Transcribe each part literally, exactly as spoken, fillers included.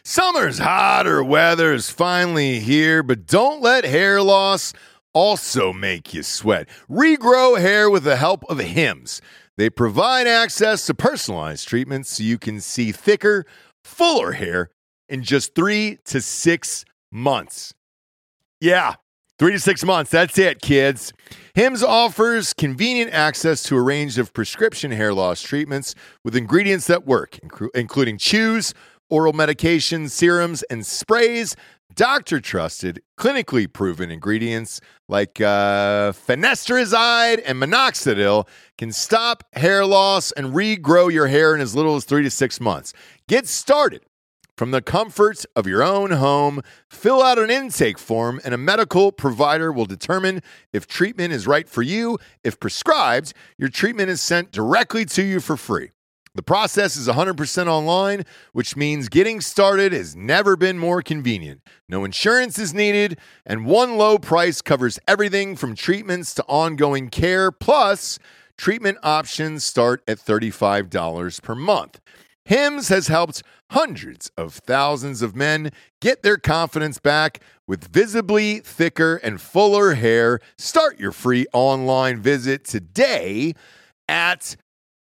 Summer's hotter weather is finally here, but don't let hair loss also make you sweat. Regrow hair with the help of Hims. They provide access to personalized treatments so you can see thicker, fuller hair in just three to six months. Yeah, three to six months. That's it, kids. Hims offers convenient access to a range of prescription hair loss treatments with ingredients that work, including chews, oral medications, serums, and sprays. Doctor-trusted, clinically proven ingredients like uh, finasteride and minoxidil can stop hair loss and regrow your hair in as little as three to six months. Get started from the comfort of your own home. Fill out an intake form, and a medical provider will determine if treatment is right for you. If prescribed, your treatment is sent directly to you for free. The process is one hundred percent online, which means getting started has never been more convenient. No insurance is needed, and one low price covers everything from treatments to ongoing care. Plus, treatment options start at thirty-five dollars per month. Hims has helped hundreds of thousands of men get their confidence back with visibly thicker and fuller hair. Start your free online visit today at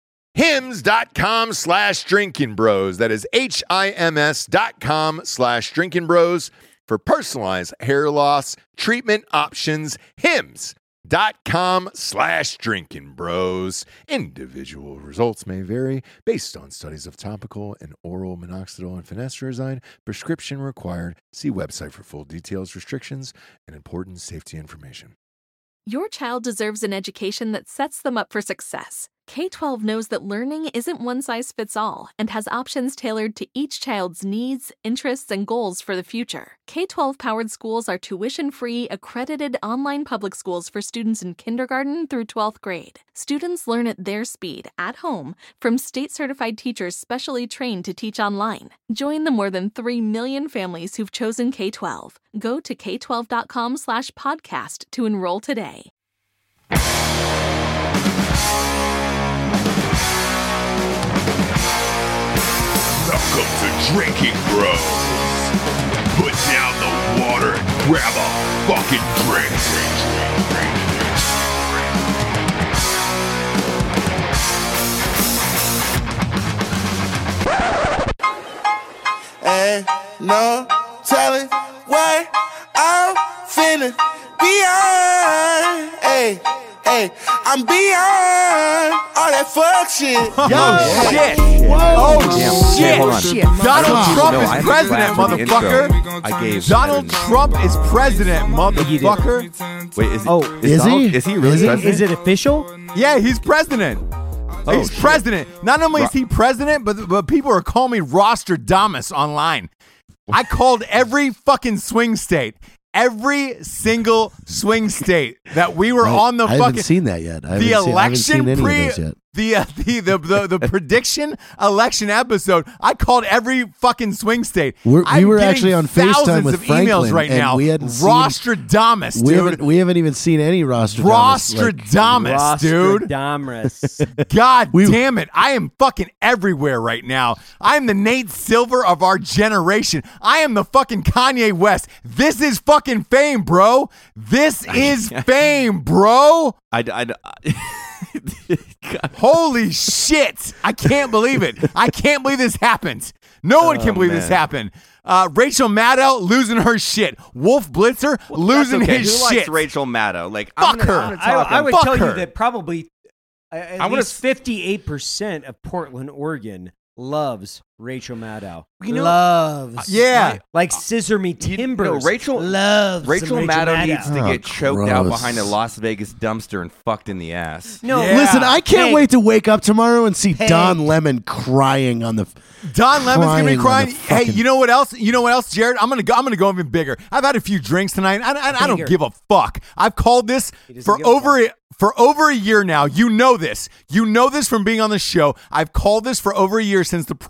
Hims.com slash drinking bros. That is H I M S dot com slash drinking bros for personalized hair loss treatment options. Hims.com slash drinking bros. Individual results may vary based on studies of topical and oral minoxidil and finasteride. Prescription required. See website for full details, restrictions, and important safety information. Your child deserves an education that sets them up for success. K twelve knows that learning isn't one size fits all and has options tailored to each child's needs, interests, and goals for the future. K twelve powered schools are tuition-free, accredited online public schools for students in kindergarten through twelfth grade. Students learn at their speed, at home, from state-certified teachers specially trained to teach online. Join the more than three million families who've chosen K twelve. Go to K twelve dot com slash podcast to enroll today. Welcome to Drinking Bros. Put down the water and grab a fucking drink. Ain't no telling what I'm feeling beyond. Hey, hey, I'm beyond all that fuck shit. Oh, shit. Whoa. Oh, Damn. shit. Hold on. shit. Donald Oh, Trump no, I is had to president, clap for the motherfucker. intro. I gave Donald Trump is president, motherfucker. Wait, is, Oh, is, is Donald, he? Is he really Is it, president? is it official? Yeah, he's president. Oh, he's shit. president. Not only is he president, but, but people are calling me Rostradamus online. I called every fucking swing state. Every single swing state that we were I, on the I fucking haven't seen that yet. I the haven't seen, I haven't seen election any pre of those yet. the, uh, the the the the prediction election episode. I called every fucking swing state. We're, we I'm were getting actually on FaceTime thousands with of Franklin, emails right and now. we hadn't seen- Rostradamus, We dude. haven't, we haven't even seen any Rostradamus. like- Rostradamus, dude. Rostradamus. God We- damn it. I am fucking everywhere right now. I am the Nate Silver of our generation. I am the fucking Kanye West. This is fucking fame, bro. This is fame, bro. I, I, I, Holy shit. I can't believe it. I can't believe this happened. No one can Oh, believe this man. happened. Uh, Rachel Maddow losing her shit. Wolf Blitzer losing That's okay. his Who shit. likes Rachel Maddow? Like, Fuck I'm gonna, her. I'm gonna I, talk I on- would Fuck tell her. you that probably uh, at I wanna least s- fifty-eight percent of Portland, Oregon loves Rachel Maddow. You know- loves. Yeah. Like Scissor Me You- Timbers. no, Rachel- loves Rachel some Maddow needs to Oh, get choked out gross. behind a Las Vegas dumpster and fucked in the ass. No, Yeah. Listen, I can't Hey. wait to wake up tomorrow and see Hey. Don Lemon crying on the. Don Lemon's gonna be crying crying. on the Hey, fucking- you know what else? You know what else, Jared? I'm gonna go. I'm gonna go even bigger. I've had a few drinks tonight. I, I, I don't Bigger. give a fuck. I've called this doesn't for give a over a, for over a year now. You know this. You know this from being on the show. I've called this for over a year since the primary.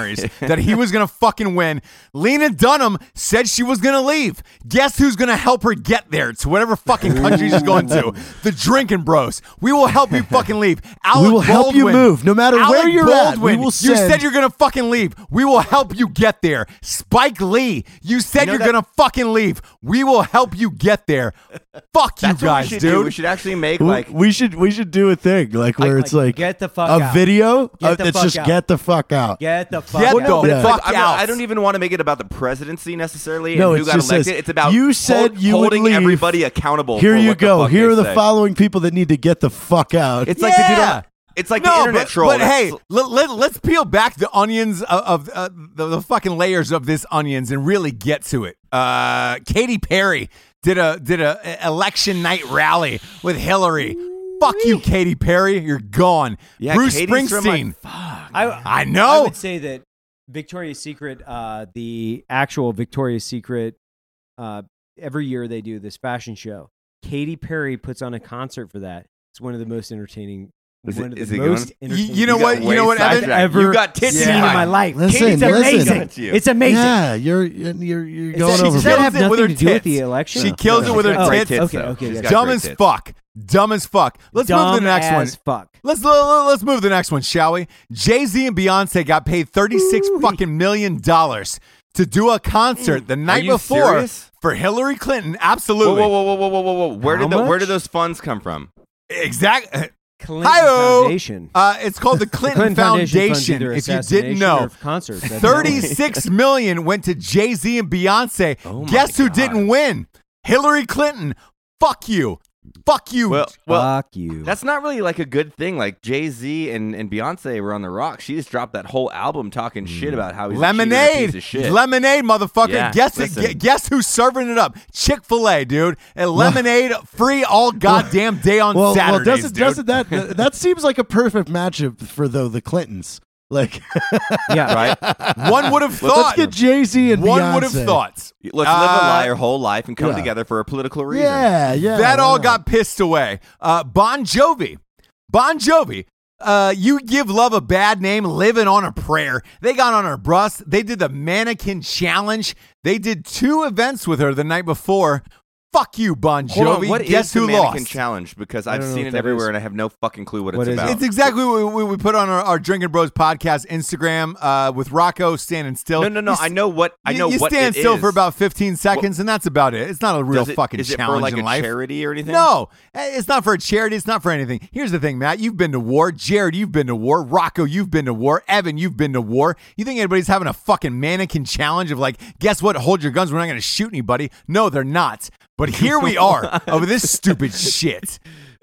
primaries that he was going to fucking win. Lena Dunham said she was going to leave. Guess who's going to help her get there to whatever fucking country she's going to? The Drinking Bros. We will help you fucking leave. Alec We will help you Baldwin. move, no matter Alec where you're at. Baldwin, We will you send- said you're going to fucking leave. We will help you get there. Spike Lee, you said You know you're that- going to fucking leave. We will help you get there. Fuck you That's what guys, we should dude. do. We should actually make W- like we should we should do a thing like where it's like, like get the fuck a out. video Get uh, the that's fuck just out. get the fuck out. Get the fuck Get out. the but it's Yeah. like, fuck I'm out. not, I don't even want to make it about the presidency necessarily No, and who it's got just elected. this. It's about You said hold- you would holding leave. everybody accountable. Here for you what the go. fuck Here they are the say. following people that need to get the fuck out. It's like the dude Yeah. on, It's like the no, internet but, troll. but That's- hey, let, let, let's peel back the onions of, of uh, the, the fucking layers of this onions and really get to it. Uh, Katy Perry did a did a a election night rally with Hillary. Fuck you, Katy Perry. You're gone. Yeah, Bruce Katie's from, like, Springsteen. I, I know. I would say that Victoria's Secret, uh, the actual Victoria's Secret, uh, every year they do this fashion show. Katy Perry puts on a concert for that. It's one of the most entertaining. Is one it- of is the it most good? entertaining. You know got what? You way know what, Evan? sidetracked. Ever You got tits seen in in your my eye. life. Listen, it's listen. amazing. It's amazing. Yeah, you're you're you're It's going that- she over. does that have Kills it with nothing her to do with tits. the election? She kills it with her Oh, Great tits. tits, okay, though. okay, She's yeah. got Dumb great as tits. fuck. Dumb as fuck. Let's Dumb move to the next as one. fuck. Let's let's move to the next one, shall we? Jay-Z and Beyonce got paid thirty-six fucking million dollars to do a concert the night you before serious? for Hillary Clinton. Whoa, Absolutely. whoa, whoa, whoa, whoa, whoa, whoa, whoa! Where How did the where much? did those funds come from? Exactly. Clinton Hi-oh. Foundation. Uh, it's called the The Clinton, funds Foundation. either If you didn't assassination know, or concerts. That's thirty-six million went to Jay-Z and Beyonce. Oh my Guess who God. didn't win? Hillary Clinton. Fuck you. Fuck you. Well, well, Fuck you. that's not really like a good thing. Like Jay Z and, and Beyonce were on the rock. She just dropped that whole album talking shit about how he's a cheater and a Lemonade, piece of shit. lemonade, motherfucker. Yeah, guess listen. it, guess who's serving it up? Chick-fil-A, dude. And lemonade free all goddamn day on well, Saturdays, well, doesn't dude. doesn't that that- that seems like a perfect matchup for though the Clintons? Like, yeah. right? One would have let's thought. get Jay Z and One Beyonce. would have thought. Let's live Uh, a lie our whole life and come yeah. together for a political reason. Yeah, yeah. that why all not? got pissed away. Uh, Bon Jovi. Bon Jovi. Uh, you give love a bad name, living on a prayer. They got on her bus. They did the mannequin challenge. They did two events with her the night before. Fuck you, Bon Jovi. Hold on, what Guess is the who mannequin lost? challenge? Because I I've don't know seen what it that everywhere is. and I have no fucking clue what, What it's is it? about. It's exactly what we, we put on our, our Drinking Bros podcast Instagram uh, with Rocco standing still. no, no, no. You I know what I You- know You what stand it still is. for about fifteen seconds, and that's about it. It's not a real Does it, fucking is it challenge for like in a life. charity or anything? No, eh, it's not for a charity. It's not for anything. Here's the thing, Matt. You've been to war. Jared, you've been to war. Rocco, you've been to war. Evan, you've been to war. You think anybody's having a fucking mannequin challenge of like, guess what? Hold your guns. We're not going to shoot anybody. No, they're not. But here we are over this stupid shit.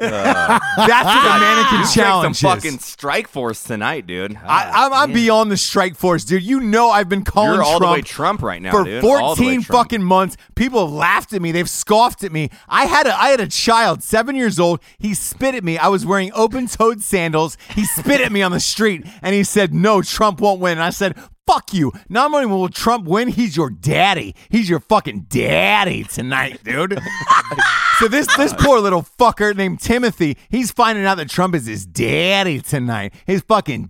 Uh, That's what the mannequin you challenge some is. fucking strike force tonight, dude. I, I'm, I'm beyond the strike force, dude. You know I've been calling You're all Trump the way Trump right now, for dude. All the way fourteen Trump. fucking months. People have laughed at me. They've scoffed at me. I had a I had a child, seven years old. He spit at me. I was wearing open-toed sandals. He spit at me on the street, and he said, "No, Trump won't win." And I said, fuck you. Not only will Trump win, he's your daddy. He's your fucking daddy tonight, dude. So this this poor little fucker named Timothy, he's finding out that Trump is his daddy tonight. His fucking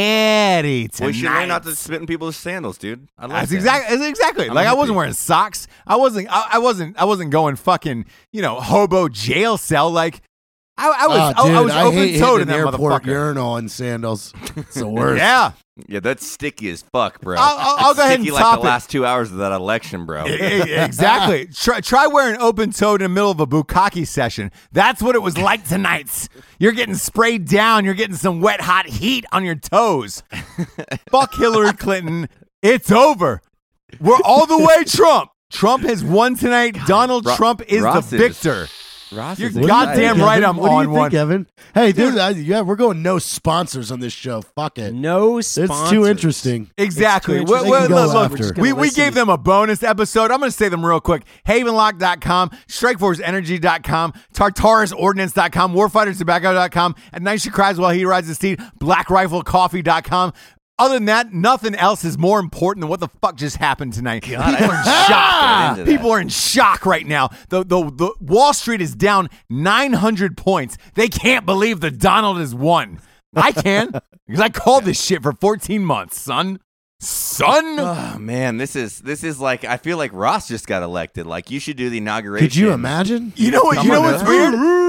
daddy tonight. We should learn not to spit in people's sandals, dude. I like That's that. exactly that's exactly. I'm like I happy. wasn't wearing socks. I wasn't I, I wasn't I wasn't going fucking, you know, hobo jail cell. Like I, I was Oh, I, dude, I was I open hate toed hitting in that an airport motherfucker. urinal in sandals. It's the worst. Yeah. Yeah, that's sticky as fuck, bro. I'll- I'll- I'll go ahead Sticky and like top the it. last two hours of that election, bro. E- e- exactly. Try, try wearing open toed in the middle of a bukkake session. That's what it was like tonight. You're getting sprayed down. You're getting some wet, hot heat on your toes. Fuck Hillary Clinton. It's over. We're all the way Trump. Trump has won tonight. Donald Ro- Trump is Ross the is- victor. Ross You're is What do you goddamn think, right Evan? I'm what do you on think, one. Evan? Hey, dude, I, yeah, we're going no sponsors on this show. Fuck it. No sponsors. It's too interesting. Exactly. It's too Well, interesting. well, They can go look, after. look, we, we Listen. gave them a bonus episode. I'm going to say them real quick. Havenlock dot com, strikeforce energy dot com, tartarus ordnance dot com, warfighter tobacco dot com, and Night She Cries While He Rides the Steed, black rifle coffee dot com. Other than that, nothing else is more important than what the fuck just happened tonight. People are in shock. into that. People are in shock right now. The, the the Wall Street is down nine hundred points. They can't believe that Donald has won. I can because I called this shit for fourteen months, son. son. Oh man, this is this is like I feel like Ross just got elected. Like you should do the inauguration. Could you imagine? You know what? Come You know on, what's man. weird?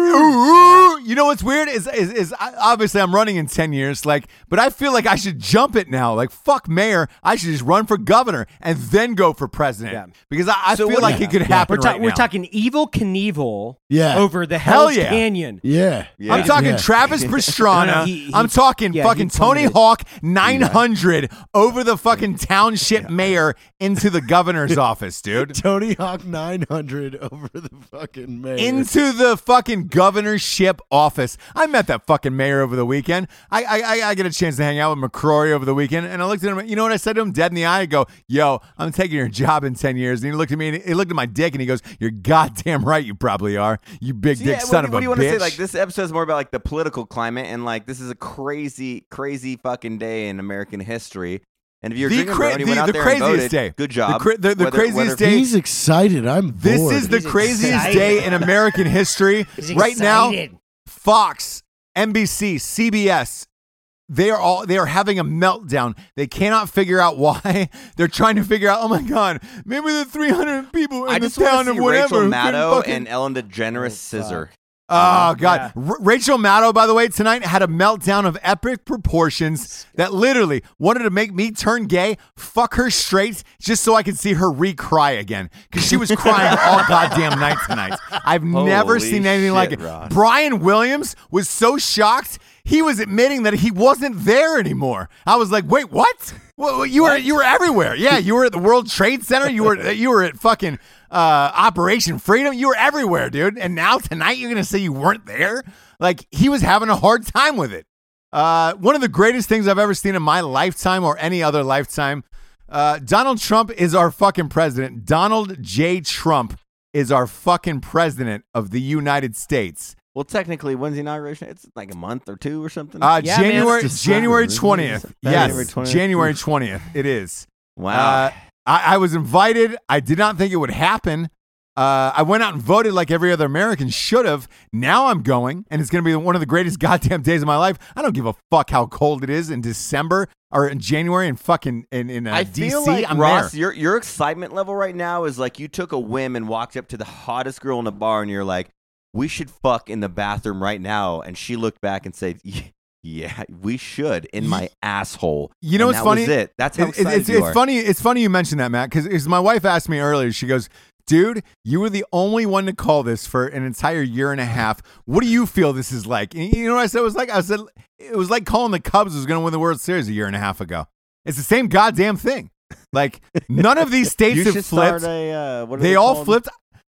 You know what's weird is, is is I, obviously I'm running in ten years, like, but I feel like I should jump it now. Like, fuck mayor, I should just run for governor and then go for president Yeah. because I, I So feel what- like yeah. it could We're, happen ta- right we're now. talking Evil Knievel Yeah. over the Hell Hell's yeah. Canyon. Yeah. Yeah. I'm talking Yeah. Travis Pastrana. No, no, he- he- I'm talking yeah, fucking he Tony plummeted. Hawk nine hundred over the fucking township mayor into the governor's office, dude. Tony Hawk nine hundred over the fucking mayor. Into the fucking governorship office. I met that fucking mayor over the weekend. I I I, I get a chance to hang out with McCrory over the weekend, and I looked at him. You know what I said to him, dead in the eye? I go, "Yo, I'm taking your job in ten years." And he looked at me, and he looked at my dick, and he goes, "You're goddamn right, you probably are. You big So, dick yeah, son what, of what a do you want bitch." to say? Like this episode is more about like the political climate, and like this is a crazy, crazy fucking day in American history. And if you're The drinking cra- bro and you the- went out the there and craziest voted, day. good job. The cra- the- the Whether- craziest whether- day- He's excited. I'm bored. This is the He's craziest excited. day in American history. He's Right now, excited. Fox, N B C, C B S, they are all they are having a meltdown. They cannot figure out why. They're trying to figure out, oh my God, maybe the three hundred people in I the just want town to of see whatever. Rachel who couldn't Maddow fucking- and Ellen DeGeneres scissor. Oh, God. Yeah. R- Rachel Maddow, by the way, tonight had a meltdown of epic proportions that literally wanted to make me turn gay, fuck her straight, just so I could see her re-cry again. Because she was crying all goddamn night tonight. I've never Holy seen anything like shit, it. Ross. Brian Williams was so shocked, he was admitting that he wasn't there anymore. I was like, wait, what? Well, you were you were everywhere. Yeah, you were at the World Trade Center. You were you were at fucking uh, Operation Freedom. You were everywhere, dude. And now tonight you're gonna say you weren't there? Like he was having a hard time with it. Uh, one of the greatest things I've ever seen in my lifetime or any other lifetime. Uh, Donald Trump is our fucking president. Donald J. Trump is our fucking president of the United States. Well, technically, when's the inauguration? It's like a month or two or something. Uh, Yeah, man, January it's December, January isn't it? twentieth. January Yes, twentieth. January twentieth. It is. wow. Uh, I, I was invited. I did not think it would happen. Uh, I went out and voted like every other American should have. Now I'm going, and it's going to be one of the greatest goddamn days of my life. I don't give a fuck how cold it is in December or in January in fucking in, in uh, I D C. feel like I'm Ross, there. your your excitement level right now is like you took a whim and walked up to the hottest girl in the bar, and you're like, "We should fuck in the bathroom right now." And she looked back and said, "Yeah, we should in my asshole." You know And what's that funny? Was it. That's how It- excited it's, you it's are. funny. It's funny you mentioned that, Matt, because my wife asked me earlier. She goes, "Dude, you were the only one to call this for an entire year and a half. What do you feel this is like?" And you know what I said? It was like I said it was like calling the Cubs was going to win the World Series a year and a half ago. It's the same goddamn thing. Like none of these states You have should flipped. start a. Uh, what are They, they all called? flipped.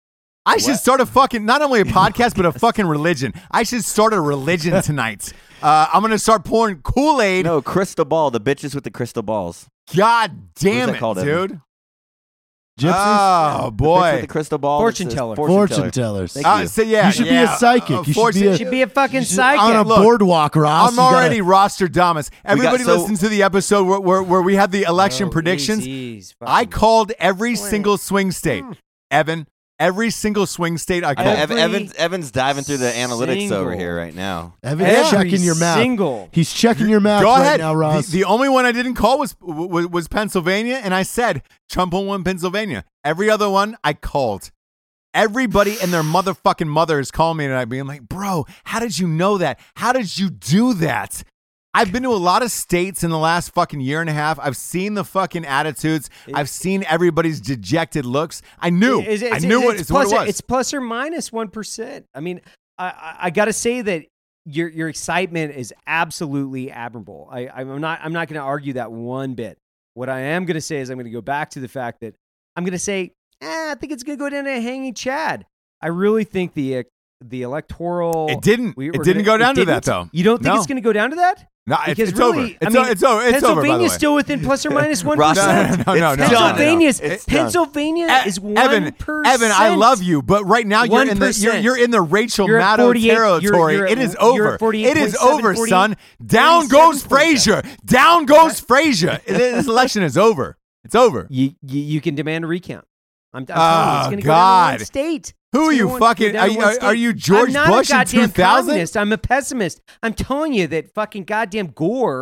I should What? start a fucking not only a podcast but a fucking religion. I should start a religion tonight. Uh, I'm gonna start pouring Kool-Aid. No, crystal ball. The bitches with the crystal balls. God damn that it, called, Evan? dude. Gypsies? Oh The bitch boy. with the crystal ball. Fortune that says teller. Fortune tellers. Thank Uh, you. so yeah, You should be yeah, a psychic. uh, You should fortune- be a- Should be a fucking You should- psychic. on a Look, boardwalk, Ross. I'm you gotta- already roster Damas. Everybody so- listen to the episode where, where, where we had the election Oh, predictions. easy, I fucking- called every Swing. single swing state. Evan, every single swing state I I know called. Ev- Every Evan's, Evan's diving through the analytics over single- here right now. Evan's Every checking your math. single. He's checking your math Go right ahead. now, Ross. The, the only one I didn't call was, was was Pennsylvania, and I said Trump will win Pennsylvania. Every other one I called. Everybody and their motherfucking mother is calling me tonight, being like, "Bro, how did you know that? How did you do that?" I've been to a lot of states in the last fucking year and a half. I've seen the fucking attitudes. I've seen everybody's dejected looks. I knew. Is it- I is it- knew what, it's it's what plus it or- was. It's plus or minus one percent. I mean, I, I, I got to say that your your excitement is absolutely admirable. I, I'm not I'm not going to argue that one bit. What I am going to say is I'm going to go back to the fact that I'm going to say, eh, I think it's going to go down to a hanging Chad. I really think the uh, the electoral. It didn't. we- It we're didn't gonna- go down it to that, didn't? though. You don't think No. it's going to go down to that? No, it's, Because it's really, over. I It's, mean, o- it's over. It's over, by the way. Pennsylvania's still within plus or minus one Ross, percent. No, no, no, no, It's no, done. no. Pennsylvania's It's done. Pennsylvania E- is one Evan, percent. Evan, I love you, but right now you're in the you're, one percent. you're in the Rachel You're at Maddow forty-eight territory. you're- you're at- it is you're over. at forty-eight It is point seven, over, forty, son. Down goes forty-seven point seven. Frazier. Down goes Frazier. This election is over. It's over. You, you you can demand a recount. I'm, I'm telling Oh, you, it's going to go down to God. one state. Who It's are gonna you go fucking? down Are to you, one are, state. are you George I'm not Bush a in goddamn two thousand? communist. I'm a pessimist. I'm telling you that fucking goddamn Gore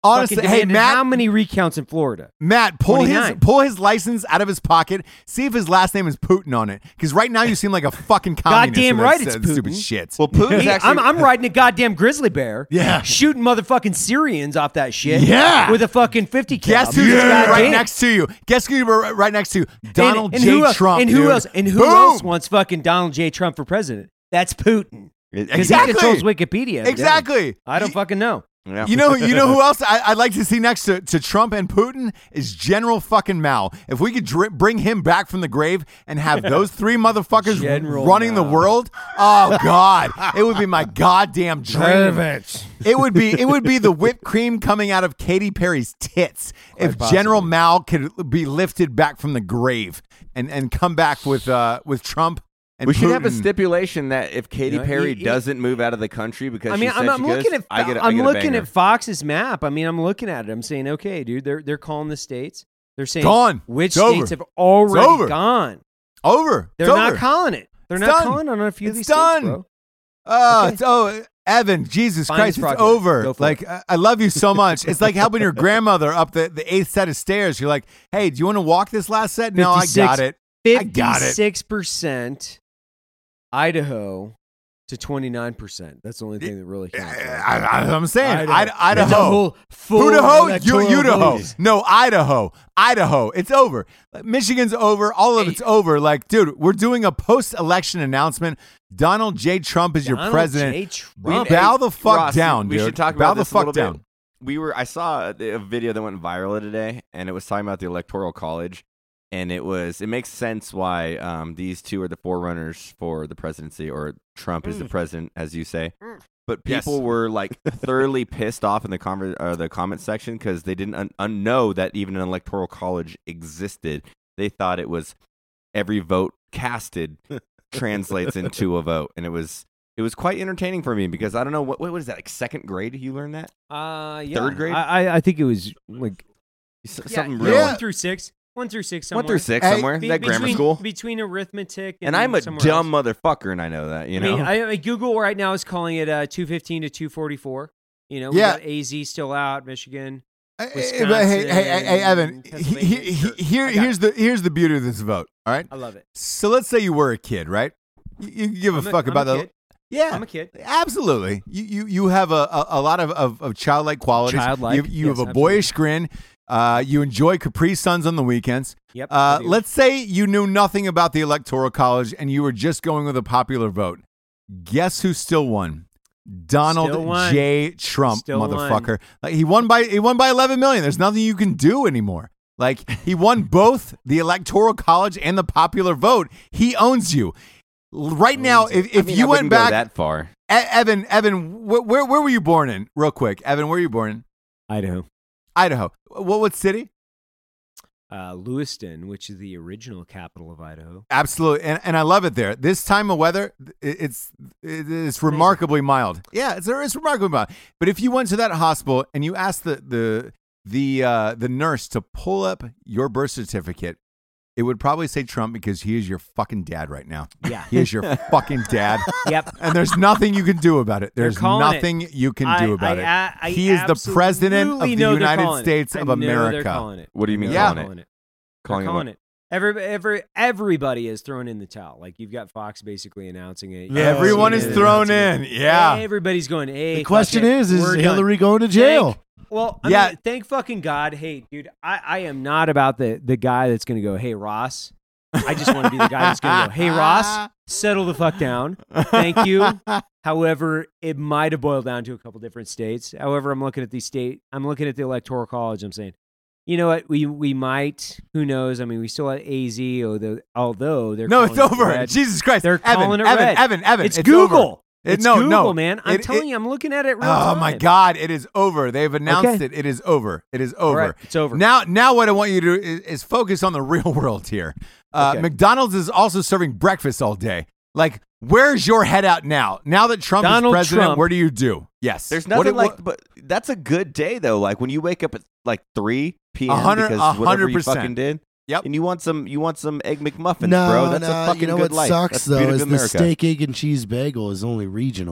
Honestly, fucking hey, demanded Matt- how many recounts in Florida? Matt, pull his twenty-nine. pull his license out of his pocket. See if his last name is Putin on it. Because right now you seem like a fucking communist. Goddamn with right that it's s- Stupid Putin. shit. Well, Putin's Hey, actually. I'm, I'm riding a goddamn grizzly bear. Yeah. Shooting motherfucking Syrians off that shit. Yeah. With a fucking fifty cal. Guess who's Yeah. right Damn. next to you? Guess who you're right next to? Donald and, and J. who else, Trump. And who dude. else? And who Boom. else wants fucking Donald J. Trump for president? That's Putin. Because Exactly. he controls Wikipedia. evidently. Exactly. I don't You- fucking know. Yeah. You know, you know who else I, I'd like to see next to, to Trump and Putin is General fucking Mao. If we could dri- bring him back from the grave and have those three motherfuckers General running the Mao. world, oh god, it would be my goddamn dream. It would be it would be the whipped cream coming out of Katy Perry's tits if General Mao could be lifted back from the grave and, and come back with uh with Trump. And We should have a Putin. stipulation that if Katy You know, Perry he- he- doesn't move out of the country because I mean, she I'm, said I'm she looking goes, at I get a, I I'm get a looking banger. at Fox's map. I mean, I'm looking at it. I'm saying, okay, dude, they're they're calling the states. They're saying Gone. which It's over. states have already over. gone. Over. They're It's not over. calling it. They're It's not done. calling on a few of It's these done. states, bro. Oh, Okay. it's oh, Evan, Jesus Find Christ, his it's project. over. Go for Like it. I, I love you so much. It's like helping your grandmother up the, the eighth set of stairs. You're like, hey, do you want to walk this last set? No, I got it. I got it. Fifty-six percent Idaho to twenty-nine percent. That's the only thing that really counts. I, right? I, I'm saying Idaho. Idaho. Idaho. It's a whole full Idaho, electoral you, Idaho. vote. No, Idaho, Idaho. It's over. Michigan's over. All of it's over. Like, dude, we're doing a post-election announcement. Donald J. Trump is your Donald president. J. We- Trump. Bow the fuck Ross, down, we dude. should talk Bow about the this a fuck little down. bit. We were. I saw a, a video that went viral today, and it was talking about the Electoral College, and it was. It makes sense why um, these two are the forerunners for the presidency, or Trump is the president, as you say. But Yes. people were like thoroughly pissed off in the conver- uh, the comment section because they didn't un- un- know that even an Electoral College existed. They thought it was every vote casted translates into a vote, and it was. It was quite entertaining for me because I don't know what what was that, like second grade you learned that? Uh, yeah. Third grade? I, I- I think it was like S- yeah, something yeah, real. one through six. One through six. Somewhere. One through six Hey, somewhere. Be- that grammar between, school. between arithmetic and, And I'm a somewhere dumb else. motherfucker, and I know that. You I know. mean, I, I, Google right now is calling it uh, two fifteen to two forty-four. You know, we Yeah. got A Z still out, Michigan. Hey, Wisconsin, but hey, hey, hey, hey, Evan. he- Pennsylvania. he- he- Sure. here, I got here's the here's the beauty of this vote. All right. I love it. So let's say you were a kid, right? You, you give a I'm fuck I'm about a the kid. yeah. I'm a kid. Absolutely. You you you have a, a, a lot of, of, of childlike qualities. Childlike, You, you yes, have a boyish grin. Uh, you enjoy Capri Suns on the weekends. Yep. I Uh, do. let's say you knew nothing about the Electoral College and you were just going with a popular vote. Guess who still won? Donald Still won. J. Trump, Still won. motherfucker. Like he won by he won by eleven million. There's nothing you can do anymore. Like he won both the Electoral College and the popular vote. He owns you. Right now, if, if I mean, you I went wouldn't go back, that far. E- Evan, Evan, wh- where where were you born in? Real quick, Evan, where were you born in? Idaho. Idaho. What what city? Uh, Lewiston, which is the original capital of Idaho. Absolutely, and and I love it there. This time of weather, it- it's it's remarkably mild. Yeah, it's it's remarkably mild. But if you went to that hospital and you asked the the the uh, the nurse to pull up your birth certificate, it would probably say Trump because he is your fucking dad right now. Yeah. He is your fucking dad. Yep. And there's nothing you can do about it. There's calling it. nothing you can I- do about I- it. I- I he is the president of the absolutely know they're United calling it. States I of know America. They're calling it. What do you mean I know Yeah. they're calling it? Calling, Calling calling it it. Every, every, everybody is thrown in the towel. Like you've got Fox basically announcing it. Everyone is C N N thrown announcing in. it. Yeah. Everybody's going, hey. The question fuck it. is, is We're done. Hillary going to jail? Thank- well, I Yeah. mean, thank fucking God. Hey, dude, I, I am not about the, the guy that's going to go, hey, Ross. I just want to be the guy that's going to go, hey, Ross, settle the fuck down. Thank you. However, it might have boiled down to a couple different states. However, I'm looking at the state. I'm looking at the Electoral College. I'm saying, you know what? We we might. Who knows? I mean, we still have A Z, although, although they're No, it's calling it over. red. Jesus Christ. They're Evan, calling it Evan, red. Evan, Evan. It's, It's Google. over. It- It's no, Google, no. man. I'm It- telling it- you, I'm looking at it real Oh time. my God! It is over. They've announced Okay. it. It is over. It is All over. right, it's over. Now, now, what I want you to do is, is focus on the real world here. Uh, Okay. McDonald's is also serving breakfast all day. Like, where's your head out now? Now that Trump Donald is president, Trump. what do you do? Yes, There's What- nothing what- like, but that's a good day though. Like when you wake up at like three p.m. A hundred- because a whatever hundred you percent. fucking did. Yep. And you want some, you want some egg McMuffins, no, bro. That's no, a fucking you know good what life. sucks That's the though beauty is of the America. steak, egg, and cheese bagel is only regional.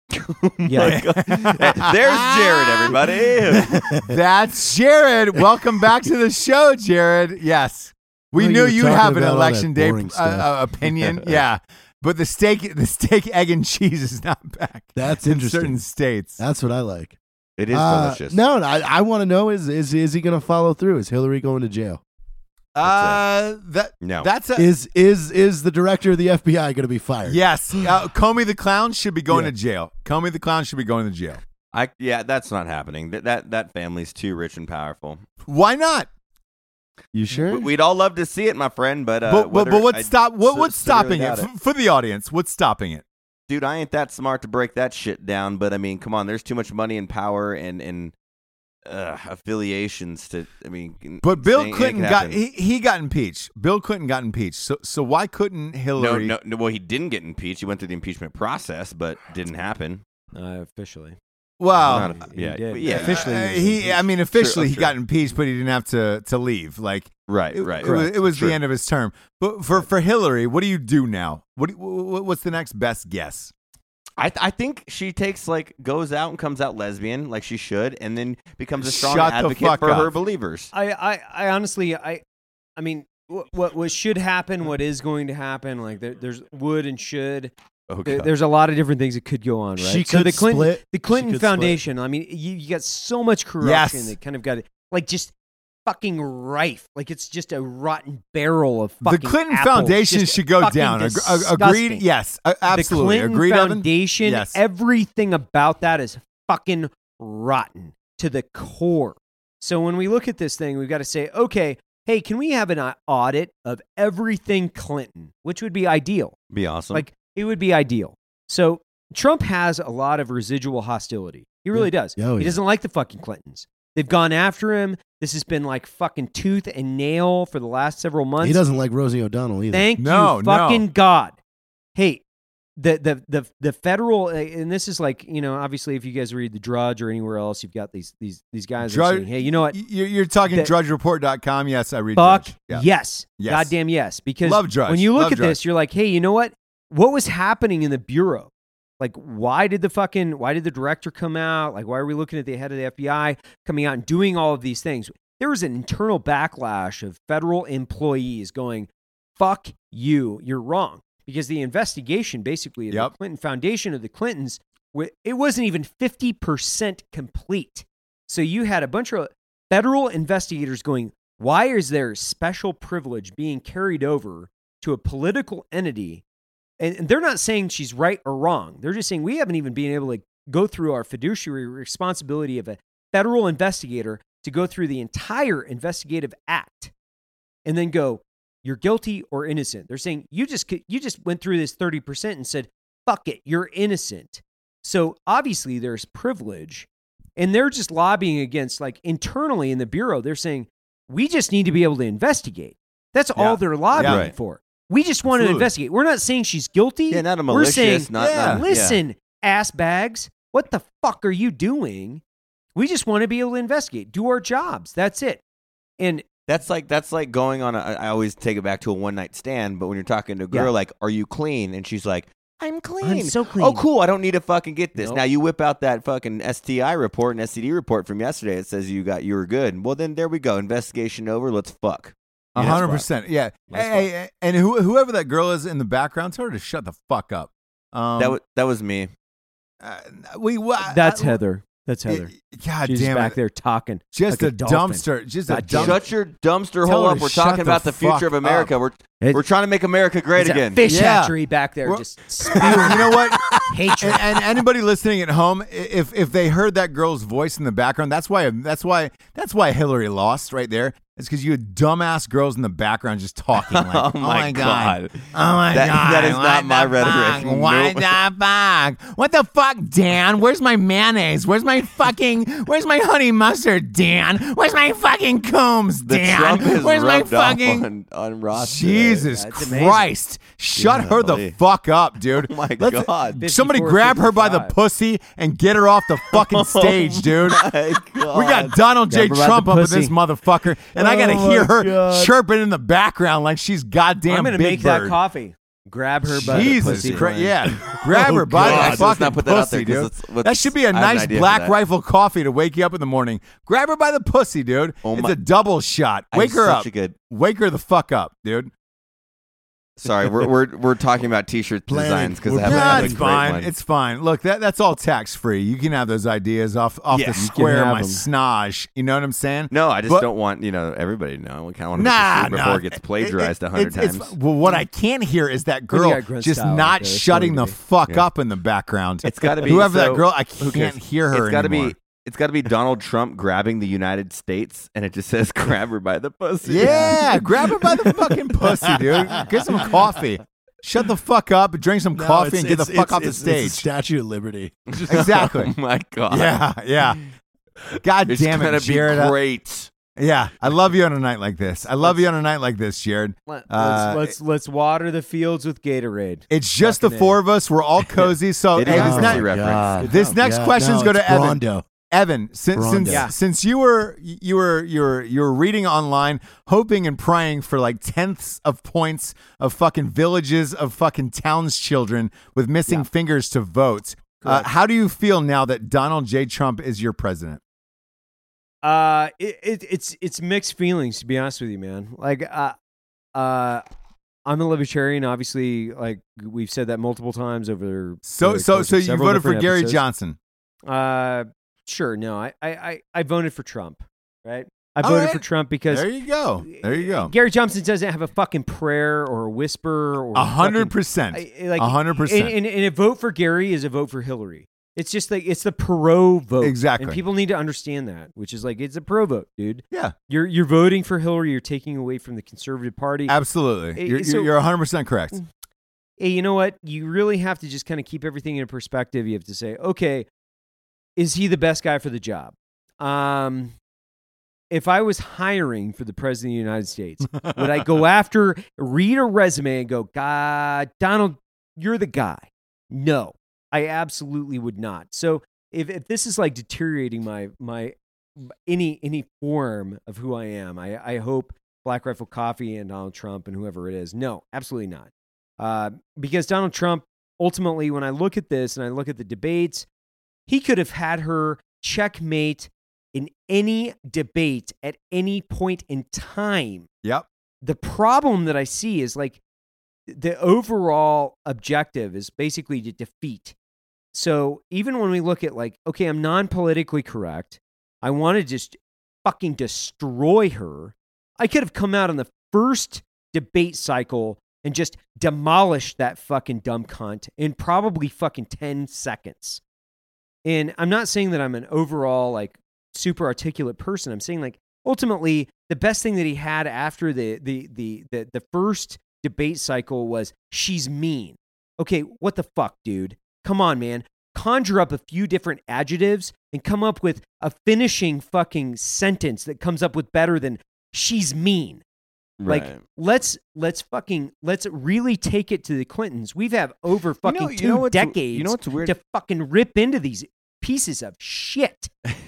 Yeah. There's Jared, everybody. That's Jared. Welcome back to the show, Jared. Yes. We Well, knew you you were talking have an about all election that day boring uh, stuff. uh, opinion. Yeah. But the steak the steak, egg, and cheese is not back. That's in interesting. certain states. That's what I like. It is Uh, delicious. no, no, I, I want to know is is is he going to follow through? Is Hillary going to jail? Uh, that No. that's a Is is is the director of the F B I going to be fired? yes. Uh, Comey the clown should be going Yeah. to jail. Comey the clown should be going to jail. I yeah, that's not happening. That that that family's too rich and powerful. Why not? You sure? We- We'd all love to see it, my friend, but uh, but, but, whether- but what's I stop? What, se- what's severely stopping it? doubt F- for the audience? What's stopping it? Dude, I ain't that smart to break that shit down. But I mean, come on, there's too much money and power and and uh, affiliations to. I mean, But Bill saying it Clinton can got happen. he, he got impeached. Bill Clinton got impeached. So so why couldn't no, Hillary? no, no. Well, he didn't get impeached. He went through the impeachment process, but didn't happen. Uh, officially. Well, Not- he yeah, did. but yeah, Officially, uh, he was he. impeached. I mean, officially Sure, he sure. got impeached, but he didn't have to to leave. Like right, it, right. it was, it was True. the end of his term. But for for Hillary, what do you do now? What, do you- wh- what's the next best guess? I th- I think she takes like goes out and comes out lesbian like she should, and then becomes a strong Shut the advocate fuck for up. her believers. I, I, I honestly, I, I mean, what, what, what should happen, what is going to happen, like there, there's would and should. Oh, There, God. there's a lot of different things that could go on, right? She so could the Clinton, split. the Clinton She could split. Foundation. I mean, you, you got so much corruption Yes. that kind of got it, like just fucking rife. Like it's just a rotten barrel of The fucking. Clinton apples. Foundation Just should go fucking down. Ag- ag- disgusting. agreed? Yes, uh, absolutely. The Clinton agreed, Evan? Foundation, Yes. everything about that is fucking rotten to the core. So when we look at this thing, we've got to say, okay, hey, can we have an uh, audit of everything Clinton, which would be ideal. Be awesome. Like it would be ideal. So Trump has a lot of residual hostility. He really does. Oh, he yeah. doesn't like the fucking Clintons. They've gone after him. This has been like fucking tooth and nail for the last several months. He doesn't like Rosie O'Donnell either. Thank No, you, no. fucking God. Hey, the the the the federal, uh, and this is like, you know, obviously, if you guys read the Drudge or anywhere else, you've got these these these guys that are Drudge- saying, hey, you know what? Y- You're, you're talking The- drudge report dot com. Yes, I read Fuck Drudge. Yeah. yes. Yes. Goddamn yes. Because Love Drudge. when you look Love at this, Drudge. you're like, hey, you know what? What was happening in the Bureau? Like, why did the fucking, why did the director come out? Like, why are we looking at the head of the F B I coming out and doing all of these things? There was an internal backlash of federal employees going, fuck you, you're wrong. Because the investigation basically of Yep. the Clinton Foundation of the Clintons, wi- it wasn't even fifty percent complete. So you had a bunch of federal investigators going, why is there special privilege being carried over to a political entity? And, and they're not saying she's right or wrong. They're just saying we haven't even been able to go through our fiduciary responsibility of a federal investigator to go through the entire investigative act and then go, you're guilty or innocent. They're saying you just you just went through this thirty percent and said, fuck it, you're innocent. So obviously there's privilege, and they're just lobbying against, like internally in the Bureau, they're saying, we just need to be able to investigate. That's Yeah. all they're lobbying Yeah. Right. for. We just want to Absolutely. investigate. We're not saying she's guilty. yeah, not a We're malicious. saying, not, yeah, not listen, ass bags, what the fuck are you doing? We just want to be able to investigate, do our jobs. That's it. And That's like that's like going on a. I always take it back to a one night stand. But when you're talking to a girl, Yeah. like, "Are you clean?" and she's like, "I'm clean." I'm so clean. Oh, cool. I don't need to fucking get this. Nope. Now you whip out that fucking S T I report and S T D report from yesterday. It says you got you were good. Well, then there we go. Investigation over. Let's fuck. A Yeah, hundred that's percent. Yeah. That's Hey, hey, and who, whoever that girl is in the background, tell her to shut the fuck up. Um, That was that was me. uh, we. Uh, that's uh, Heather. That's Heather. God She's damn back it. there talking. Just like a, a dolphin. dumpster. Just a God damn dumpster. it. Shut your dumpster Tell hole her up. to We're shut talking the about the future fuck of America. up. We're It- we're trying to make America great There's a again. fish Yeah. hatchery back there, We're- just you spewing know what? hatred. and, and anybody listening at home, i- if if they heard that girl's voice in the background, that's why that's why that's why Hillary lost right there. It's because you had dumbass girls in the background just talking like, Oh "Oh my my god, God. oh my That- god, that is what not my the rhetoric. fuck? Nope. What the fuck? What the fuck, Dan? Where's my mayonnaise? Where's my fucking? Where's my honey mustard, Dan? Where's my fucking combs, The Dan? Trump is Where's my rubbed off fucking? on, on Ross today. Jesus That's amazing. Christ! Shut her the Golly. fuck up, dude. Oh my Let's- God. Somebody fifty-four, grab her by the fifty-five. pussy and get her off the fucking stage, dude. My God. We got Donald J. Grab her by Trump the up in pussy. this motherfucker, and I gotta Oh hear my her God. chirping in the background like she's goddamn I'm going to Big make that Bird. coffee. Grab her by Jesus the pussy. Christ. line. Yeah. Grab her by God. the Let's fucking not put that out there, pussy, 'cause dude. let's- let's- That should be a I have an nice idea for Black that. Rifle coffee to wake you up in the morning. Grab her by the pussy, dude. Oh it's my- a double shot. I Wake have her such up. a good- Wake her the fuck up, dude. Sorry, we're we're we're talking about t-shirt Planning. designs because We're I have No, another it's great fine. one. It's fine. Look, that that's all tax free. You can have those ideas off off Yeah, the you can square of have my them. snage. You know what I'm saying? No, I just But- don't want you know everybody to know. We kind of want to Nah, make it nah. before it gets plagiarized a It- hundred it's- it's- times. well, what I can't hear is that When you girl got grunt just style not out there, it's shutting the going to fuck Yeah. up in the background. It's got to be whoever so- that girl. I who can't cares? hear her It's got to anymore. be. It's got to be Donald Trump grabbing the United States, and it just says "grab her by the pussy." Yeah, grab her by the fucking pussy, dude. Get some coffee. Shut the fuck up, drink some No, coffee, it's- and get the it's- fuck it's- off the it's- it's the stage. Statue of Liberty. Exactly. Oh my god. Yeah, yeah. God It's damn gonna it, Jared. be I- great. Yeah, I love you on a night like this. I love you on a night like this, Jared. Let, Uh, let's, let's let's water the fields with Gatorade. It's just the Fucking four of us. We're all cozy. So hey, this, Idiocracy ne- reference. God. this next Yeah, question's no, go to it's Evan. Brondo. Evan, since Rondo. since Yeah. since you were you were you were you were reading online, hoping and praying for like tenths of points of fucking villages of fucking towns children with missing fingers to vote. Uh, how do you feel now that Donald J. Trump is your president? Uh, it, it it's it's mixed feelings, to be honest with you, man. Like, uh, uh, I'm a libertarian. Obviously, like we've said that multiple times over. So the so course so of you several voted for different Gary episodes. Johnson. Uh, sure. No, I I I, I voted for Trump. Right. I All voted right. for Trump because There you go. There you go. Gary Johnson doesn't have a fucking prayer or a whisper or A hundred fucking- percent. I- I- like A hundred percent. And, and, and a vote for Gary is a vote for Hillary. It's just like it's the pro vote. Exactly. And people need to understand that, which is like it's a pro vote, dude. Yeah, You're you're voting for Hillary. You're taking away from the conservative party. absolutely. Hey, You're so- you're you're a hundred percent correct. Hey, you know what? You really have to just kind of keep everything in perspective. You have to say, okay, is he the best guy for the job? Um, if I was hiring for the president of the United States, would I go after, read a resume and go, God, Donald, you're the guy? No, I absolutely would not. So if, if this is like deteriorating my my any any form of who I am, I, I hope Black Rifle Coffee and Donald Trump and whoever it is. No, absolutely not. Uh, because Donald Trump, ultimately, when I look at this and I look at the debates, he could have had her checkmate in any debate at any point in time. Yep. The problem that I see is like the overall objective is basically to defeat. So even when we look at like, okay, I'm non-politically correct. I want to just fucking destroy her. I could have come out on the first debate cycle and just demolished that fucking dumb cunt in probably fucking ten seconds. And I'm not saying that I'm an overall like super articulate person. I'm saying like ultimately the best thing that he had after the the the the, the first debate cycle was she's mean. Okay, what the fuck, dude? Come on, man. Conjure up a few different adjectives and come up with a finishing fucking sentence that comes up with better than she's mean. Like Right. let's let's fucking let's really take it to the Clintons. We've had over fucking you two know what's- decades you know what's weird? to fucking rip into these pieces of shit.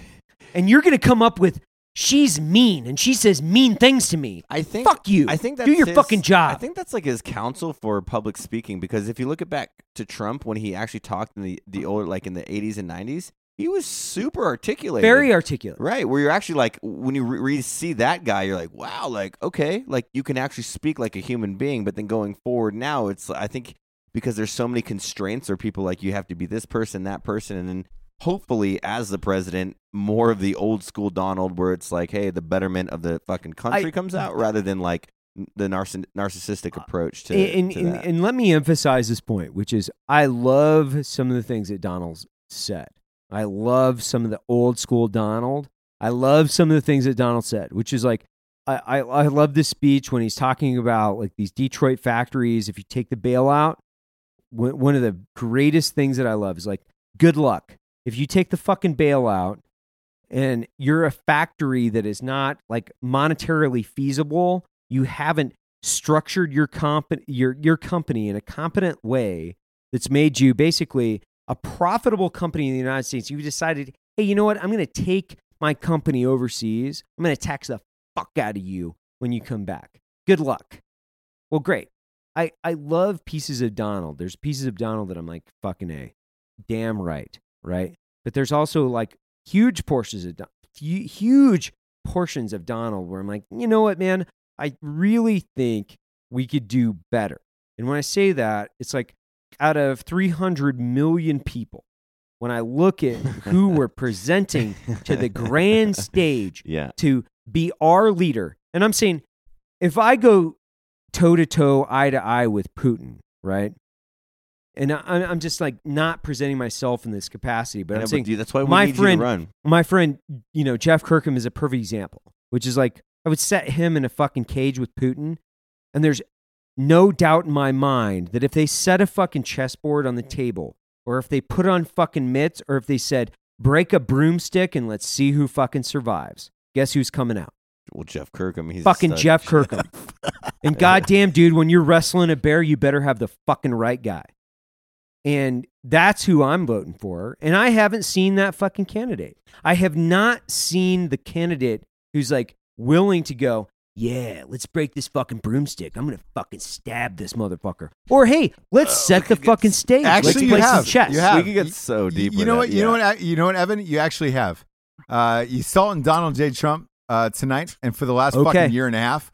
And you're gonna come up with she's mean and she says mean things to me. I think Fuck you. I think that's do your his- fucking job. I think that's like his counsel for public speaking because if you look it back to Trump when he actually talked in the the old like in the eighties and nineties, he was super articulated. Very articulate. Right, where you're actually like when you re- re- see that guy, you're like, wow, like okay, like you can actually speak like a human being. But then going forward now, it's I think because there's so many constraints, or people like you have to be this person, that person, and then hopefully as the president, more of the old school Donald, where it's like, hey, the betterment of the fucking country I- comes out, rather than like the narciss- narcissistic approach to, and, to and, that. and let me emphasize this point, which is I love some of the things that Donald's said. I love some of the old school Donald. I love some of the things that Donald said, which is like, I, I, I love this speech when he's talking about like these Detroit factories. If you take the bailout, one one of the greatest things that I love is like, good luck. If you take the fucking bailout and you're a factory that is not like monetarily feasible, you haven't structured your comp- your your company in a competent way that's made you basically a profitable company in the United States. You've decided, hey, you know what? I'm going to take my company overseas. I'm going to tax the fuck out of you when you come back. Good luck. Well, great. I, I love pieces of Donald. There's pieces of Donald that I'm like, fucking A. Damn right, right? But there's also like huge portions of Don- huge portions of Donald where I'm like, you know what, man? I really think we could do better. And when I say that, it's like out of three hundred million people, when I look at who we're presenting to the grand stage Yeah. to be our leader, and I'm saying, if I go toe to toe, eye to eye with Putin, right? And I, I'm just like not presenting myself in this capacity, but I I'm know, saying, dude, that's why we my need friend, you to run. my friend, you know, Jeff Kirkham is a perfect example, which is like I would set him in a fucking cage with Putin, and there's no doubt in my mind that if they set a fucking chessboard on the table, or if they put on fucking mitts, or if they said break a broomstick and let's see who fucking survives, guess who's coming out? Well, Jeff Kirkham, he's a Fucking stud. Jeff Kirkham. And goddamn, dude, when you're wrestling a bear, you better have the fucking right guy. And that's who I'm voting for. And I haven't seen that fucking candidate. I have not seen the candidate who's like willing to go, yeah, let's break this fucking broomstick. I'm going to fucking stab this motherfucker. Or, hey, let's set the fucking stage. Actually, let's you play have. some chess. You have. We could get so deep. You with know that, what? You yeah. know what? You know what, Evan? You actually have. Uh, you saw in Donald J. Trump uh, tonight, and for the last Okay. fucking year and a half,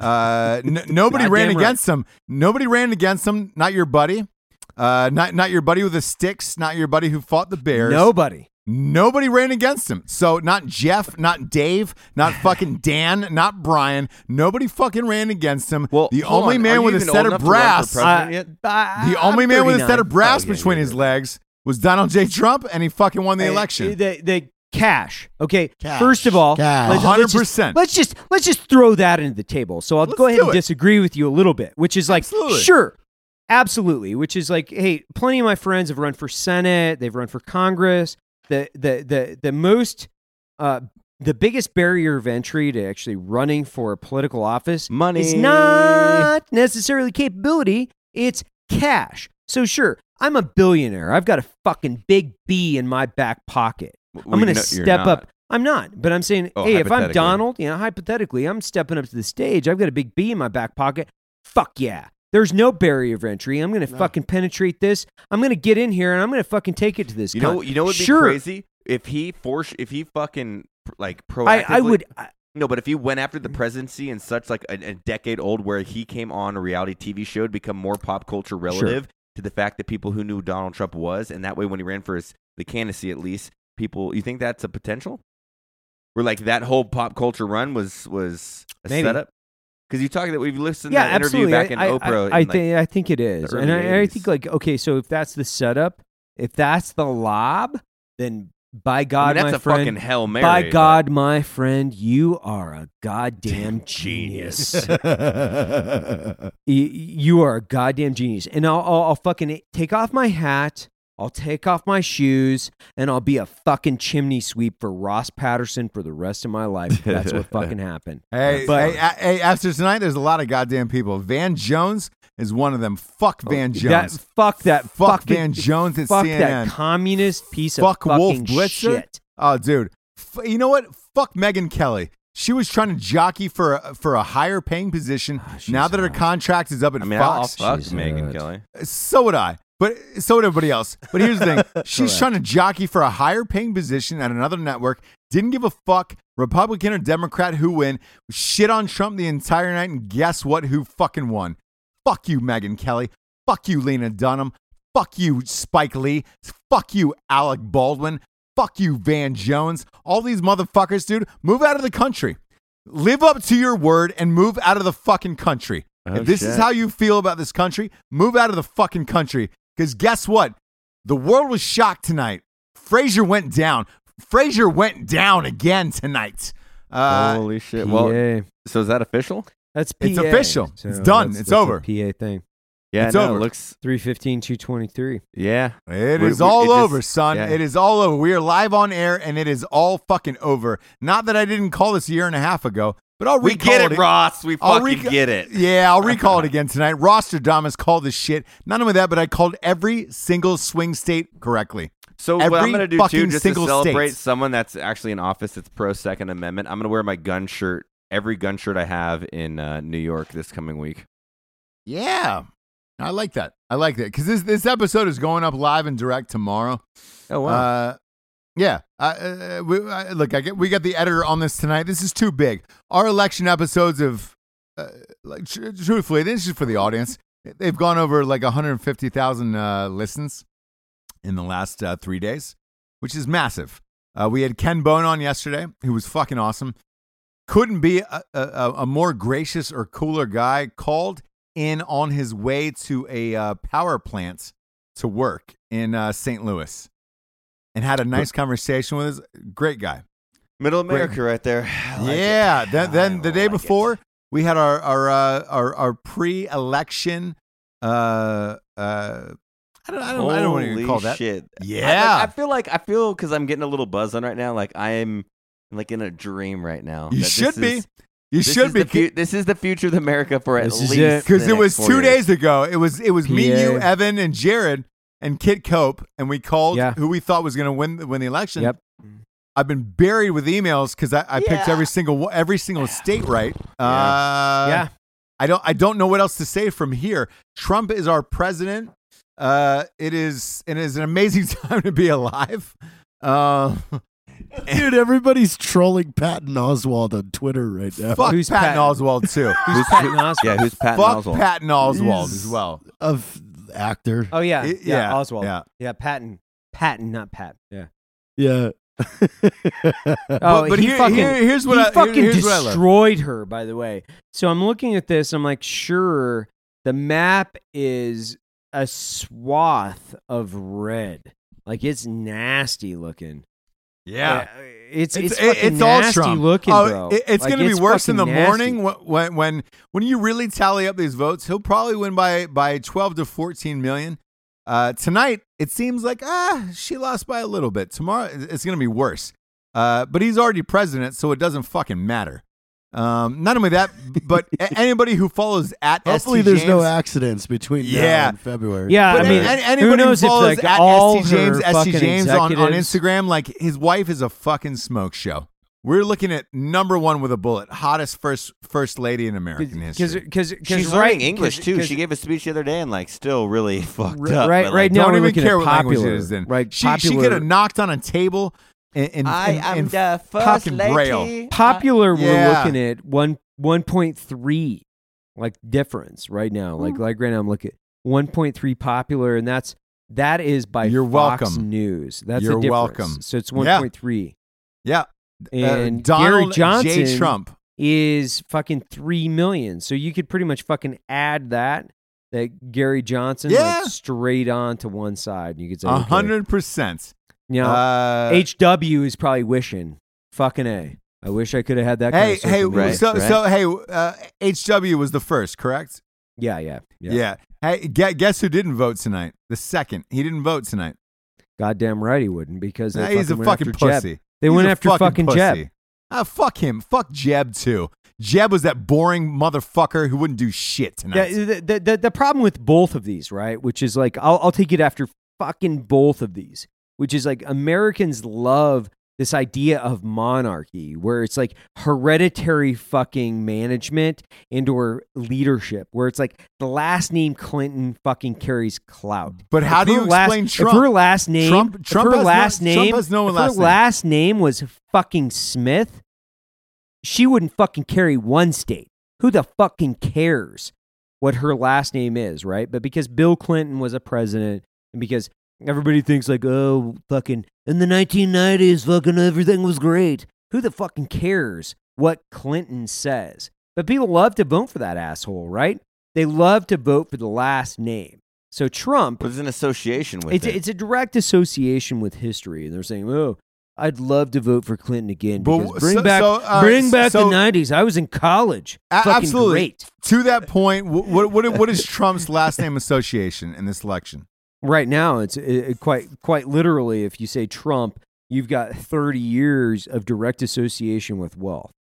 uh, n- nobody ran Goddamn right. against him. Nobody ran against him. Not your buddy. Uh, not not your buddy with the sticks. Not your buddy who fought the bears. Nobody. Nobody ran against him. So not Jeff, not Dave, not fucking Dan, not Brian. Nobody fucking ran against him. Well, the hold only on. man Are with you a even set old of enough to run brass. for president yet? Uh, The only I'm man with a set thirty-nine. of brass Oh, yeah, between yeah, his yeah. legs was Donald J. Trump, and he fucking won the Hey, election. The, the cash. Okay. Cash. First of all, Cash. let's, one hundred let's just- percent. Let's just let's just throw that into the table. So I'll Let's go ahead do and it. disagree with you a little bit, which is like, Absolutely. sure, absolutely. Which is like, hey, plenty of my friends have run for Senate. They've run for Congress. The the the the most uh, the biggest barrier of entry to actually running for a political office Money. is not necessarily capability. It's cash. So sure, I'm a billionaire. I've got a fucking big B in my back pocket. Well, I'm going you to know- you're step not. up. I'm not, but I'm saying, Oh, hey, if I'm hypothetically. Donald, you know, hypothetically, I'm stepping up to the stage. I've got a big B in my back pocket. Fuck yeah. There's no barrier of entry. I'm going to fucking penetrate this. I'm going to get in here and I'm going to fucking take it to this. You know, cunt. you know what'd be Sure, crazy if he force if he fucking like I, proactively. I would. I, No, but if he went after the presidency and such like a, a decade old, where he came on a reality T V show to become more pop culture relative to the fact that people who knew who Donald Trump was, and that way when he ran for his the candidacy, at least people, you think that's a potential? Where like that whole pop culture run was was a Maybe. setup? Because you talking that we've listened yeah, to that interview absolutely. back in I, Oprah. I, I, in, like, think I think it is, the and early I, I eighties. think like okay, so if that's the setup, if that's the lob, then by God, I mean, that's my a friend, fucking Hail Mary. by but- God, my friend, you are a goddamn genius. Y- you are a goddamn genius. And I'll, I'll, I'll fucking take off my hat. I'll take off my shoes and I'll be a fucking chimney sweep for Ross Patterson for the rest of my life. if That's what fucking happened. Hey, But- hey, a- hey, after tonight, there's a lot of goddamn people. Van Jones is one of them. Fuck Van That, Jones. fuck that. Fuck fucking, Van Jones at Fuck C N N. that communist piece Fuck of Wolf fucking Blitzer. shit. Oh, dude. F- you know what? Fuck Megyn Kelly. She was trying to jockey for a, for a higher paying position. now that her contract is up at I mean, I'll Fox, fuck She's Megan hot. Kelly. so would I. But so would everybody else. But here's the thing. She's trying to jockey for a higher paying position at another network. Didn't give a fuck, Republican or Democrat, who win. Shit on Trump the entire night. And guess what? Who fucking won? Fuck you, Megyn Kelly. Fuck you, Lena Dunham. Fuck you, Spike Lee. Fuck you, Alec Baldwin. Fuck you, Van Jones. All these motherfuckers, dude, move out of the country. Live up to your word and move out of the fucking country. Oh, if this is shit. how you feel about this country, move out of the fucking country. Because guess what? The world was shocked tonight. Frazier went down. Frazier went down again tonight. Uh, Holy shit! Well, P A. so is that official? That's P A. It's official. So It's done. that's- It's that's a over. P A thing. Yeah, It's no, over. It looks. three fifteen, two twenty-three. Yeah, It We- is we- all it just- over, son. yeah. It is all over. We are live on air, and it is all fucking over. Not that I didn't call this a year and a half ago, but I'll we recall get it, Ross. We I'll fucking reca- get it. Yeah, I'll recall it again tonight. Rostradamus called this shit. Not only that, but I called every single swing state correctly. So what I'm Every gonna do fucking too, just to single celebrate state. someone that's actually in office that's pro Second Amendment, I'm gonna wear my gun shirt, every gun shirt I have in uh, New York this coming week. Yeah. I like that. I like that because this this episode is going up live and direct tomorrow. Oh wow. Uh, yeah. I, uh, we, I, look, I get we got the editor on this tonight. This is too big. Our election episodes have, uh, like, tr- truthfully, this is for the audience. They've gone over like one hundred fifty thousand uh, listens in the last uh, three days, which is massive. Uh, we had Ken Bone on yesterday, who was fucking awesome. Couldn't be a, a, a more gracious or cooler guy. Called in on his way to a uh, power plant to work in uh, Saint Louis and had a nice conversation with his great guy. Middle America right there. I like yeah. it. Then, then I the day like before, it. we had our our uh, our, our pre-election. Uh, uh, I don't. I don't. I don't know what you Holy call that. Shit. Yeah. I, like, I feel like I feel because I'm getting a little buzz on right now. Like I'm like in a dream right now. You that should this be. is- You This should is be. the fu- this is the future of America for at This is least it. Because the it was next two four days years. ago. It was it was me, P A. you, Evan, and Jared and Kit Cope, and we called Yeah. who we thought was going to win win the election. Yep. I've been buried with emails because I, I picked Yeah. every single every single state right. Uh, Yeah. I don't I don't know what else to say from here. Trump is our president. Uh, it is it is an amazing time to be alive. Uh, Dude, everybody's trolling Patton Oswald on Twitter right now. fuck Who's Patton Patton? Oswald too. Who's Patton Oswalt? Yeah, who's Patton fuck Oswalt? Patton Oswald He's as well. Of actor. Oh yeah, Y- yeah, yeah, Oswald. yeah. Yeah, Patton. Patton, not Pat. Yeah. Yeah. Oh, but he here- fucking, here- here's what he I- here- fucking here's what I love. destroyed her. By the way, so I'm looking at this. I'm like, sure, the map is a swath of red. Like it's nasty looking. Yeah. Uh, it's It's, it's it- fucking it's all nasty Trump. looking, oh, bro. it- it's Like, going to be worse in the fucking nasty. morning wh- when when when you really tally up these votes. He'll probably win by by twelve to fourteen million. Uh, tonight, it seems like ah, she lost by a little bit. Tomorrow, it's going to be worse. Uh, but he's already president, so it doesn't fucking matter. Um, not only that, but a- anybody who follows at Hopefully S T there's James, no accidents between Yeah. now and February. Yeah, But I mean, an- who anybody knows who if follows like at all S T James, her S T fucking James on, on executives- Instagram, like his wife is a fucking smoke show. We're looking at number one with a bullet, hottest first first lady in American history. Because She's right, learning English 'cause- too. 'cause- She gave a speech the other day and like still really fucked Right- up. right- but, right like, now Don't we're even looking care at what language it popular, is. Then right? she she Popular- could have knocked on a table. In, in, I in, am in the first fucking lady. Braille. Popular, we're Yeah. looking at one one point three, like difference right now. Like like right now, I'm looking at one point three popular, and that's that is by You're Fox welcome. News. That's You're a difference. welcome. So it's Yeah. one point three, Yeah, and uh, Gary Donald Johnson J. Trump. is fucking three million. So you could pretty much fucking add that that Gary Johnson Yeah. like straight on to one side. You could say A okay. hundred percent. You know, Uh, H W is probably wishing. Fucking A. I wish I could have had that kind Hey, of social hey, media. Right, so right. so hey, uh, H W was the first, correct? Yeah, yeah, yeah. Yeah. Hey, gu- guess who didn't vote tonight? The second. He didn't vote tonight. Goddamn right he wouldn't because they Nah, he's a fucking went fucking after Jeb. pussy. They He's went a after fucking Jeb. pussy. Ah, fuck him. Fuck Jeb too. Jeb was that boring motherfucker who wouldn't do shit tonight. Yeah, the, the, the, the problem with both of these, right, which is like, I'll, I'll take it after fucking both of these, which is like Americans love this idea of monarchy where it's like hereditary fucking management and or leadership where it's like the last name Clinton fucking carries clout. But how If do her you last- explain Trump? If her last name, Trump- if Trump her has no- last Trump name, has no if last her name. last name was fucking Smith, she wouldn't fucking carry one state. Who the fucking cares what her last name is, right? But because Bill Clinton was a president and because everybody thinks like, oh, fucking in the nineteen nineties, fucking everything was great. Who the fucking cares what Clinton says? But people love to vote for that asshole, right? They love to vote for the last name. So Trump, But it's an association with it's, it. it's a direct association with history. And they're saying, oh, I'd love to vote for Clinton again But because bring so- back, so, uh, bring back so- the nineties. I was in college. A- Fucking absolutely. great. To that point, wh- what, what, what is Trump's last name association in this election? Right now, it's it, it quite quite literally. If you say Trump, you've got thirty years of direct association with wealth.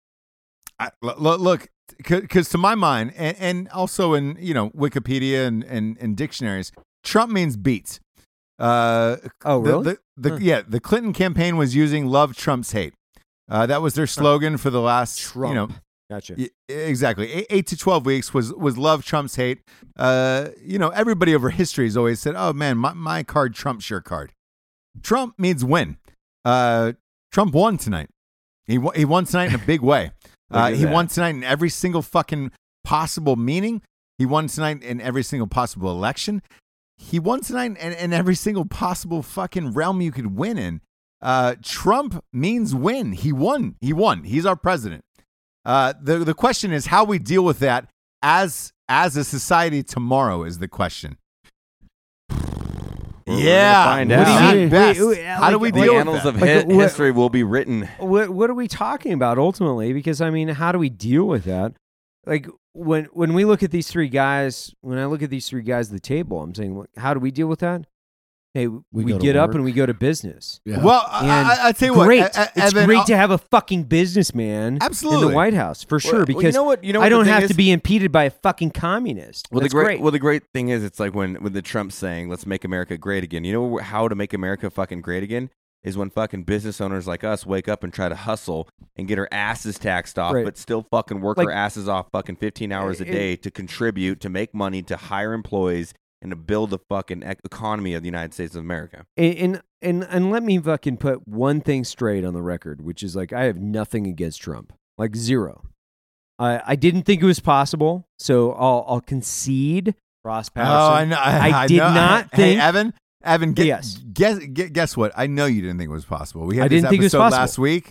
I, lo- lo- look, because to my mind, and, and also in you know Wikipedia and, and, and dictionaries, Trump means beats. Uh, Oh, the- really? The, the, Huh. Yeah, the Clinton campaign was using "Love Trump's hate." Uh, that was their slogan for the last, Trump. you know, Gotcha. Y- Exactly. Eight, eight to twelve weeks was was love Trump's hate. Uh, you know, everybody over history has always said, "Oh man, my, my card trumps your card." Trump means win. Uh, Trump won tonight. He won, he won tonight in a big way. Uh, he that. won tonight in every single fucking possible meaning. He won tonight in every single possible election. He won tonight in, in every single possible fucking realm you could win in. Uh, Trump means win. He won. He won. He's our president. Uh, the the question is how we deal with that as as a society tomorrow is the question. We're yeah, gonna find what do you out. mean Wait, best? wait, How do like- we The deal with annals that? of Like, hi- what- history will be written. What what are we talking about ultimately? Because I mean, how do we deal with that? Like when when we look at these three guys, when I look at these three guys at the table, I'm saying, how do we deal with that? Hey, we, We go to get up work. and we go to business. Yeah. Well, I, And I, I tell you great. what, E- E- it's Evan, great I'll- to have a fucking businessman in Absolutely. the White House for sure. Well, well, because you know what? You know what I the don't thing have is? to be impeded by a fucking communist. Well, That's the great, great. well, the great thing is, it's like when when the Trump saying, "Let's make America great again." You know how to make America fucking great again is when fucking business owners like us wake up and try to hustle and get our asses taxed off, Right. but still fucking work Like- our asses off fucking fifteen hours a It- day to contribute, to make money, to hire employees, and to build the fucking ec- economy of the United States of America. And, and and and let me fucking put one thing straight on the record, which is like I have nothing against Trump, like zero. I I didn't think it was possible, so I'll I'll concede. Ross Oh, Patterson. I know. I, I I did know. not Hey, think- Evan. Evan, gu- Yes. guess, gu- guess what? I know you didn't think it was possible. We had I this didn't think it was episode possible. last week.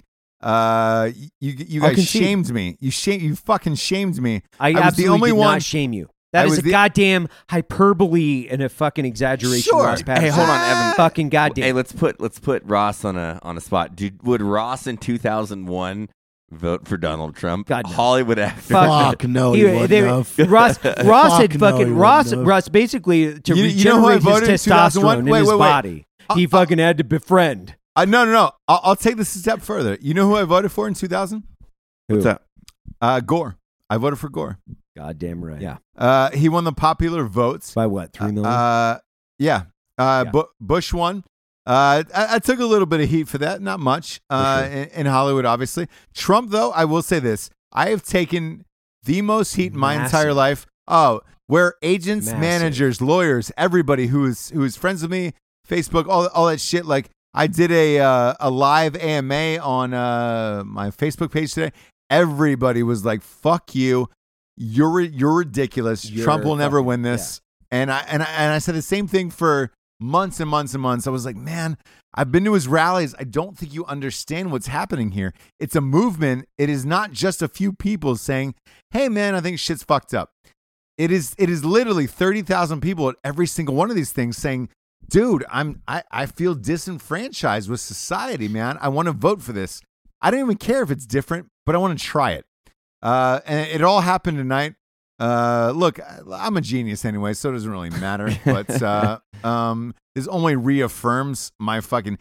Uh, you you I'll guys concede. shamed me. You shame. You fucking shamed me. I, I was absolutely the only did one. not shame you. That I is was a the- goddamn hyperbole and a fucking exaggeration. Sure. Ross Hey, Patterson. hold on, Evan. Fucking goddamn. Hey, let's put let's put Ross on a on a spot. Dude, would Ross in two thousand one vote for Donald Trump? God, no. Hollywood after. Fuck. Fuck no, He- he wouldn't they- have. Ross, Ross Fuck had no, he fucking wouldn't Ross. have. Ross basically to You- you know who I regenerate voted in his two thousand one? testosterone in Wait, his wait, wait. body. He Uh, fucking had to befriend. Uh, no, no, no. I'll, I'll take this a step further. You know who I voted for in two thousand? What's Who? up? Uh, Gore. I voted for Gore. Goddamn right. Yeah. Uh, he won the popular votes. By what? Three million. Uh, yeah. Uh, Yeah. Bu- Bush won. Uh, I, I took a little bit of heat for that, not much. Uh, sure. in, in Hollywood, obviously. Trump, though, I will say this: I have taken the most heat in my Massive. entire life. Oh, where agents, Massive. managers, lawyers, everybody who is who is friends with me, Facebook, all all that shit. Like I did a uh, a live A M A on uh, my Facebook page today. Everybody was like, "Fuck you." You're you're ridiculous. You're Trump will never fucking- win this. And I and I and I said the same thing for months and months and months. I was like, man, I've been to his rallies. I don't think you understand what's happening here. It's a movement. It is not just a few people saying, "Hey, man, I think shit's fucked up." It is it is literally thirty thousand people at every single one of these things saying, "Dude, I'm I, I feel disenfranchised with society, man. I want to vote for this. I don't even care if it's different, but I want to try it." Uh, and it all happened tonight. Uh, look, I'm a genius anyway, so it doesn't really matter. But uh, um, this only reaffirms my fucking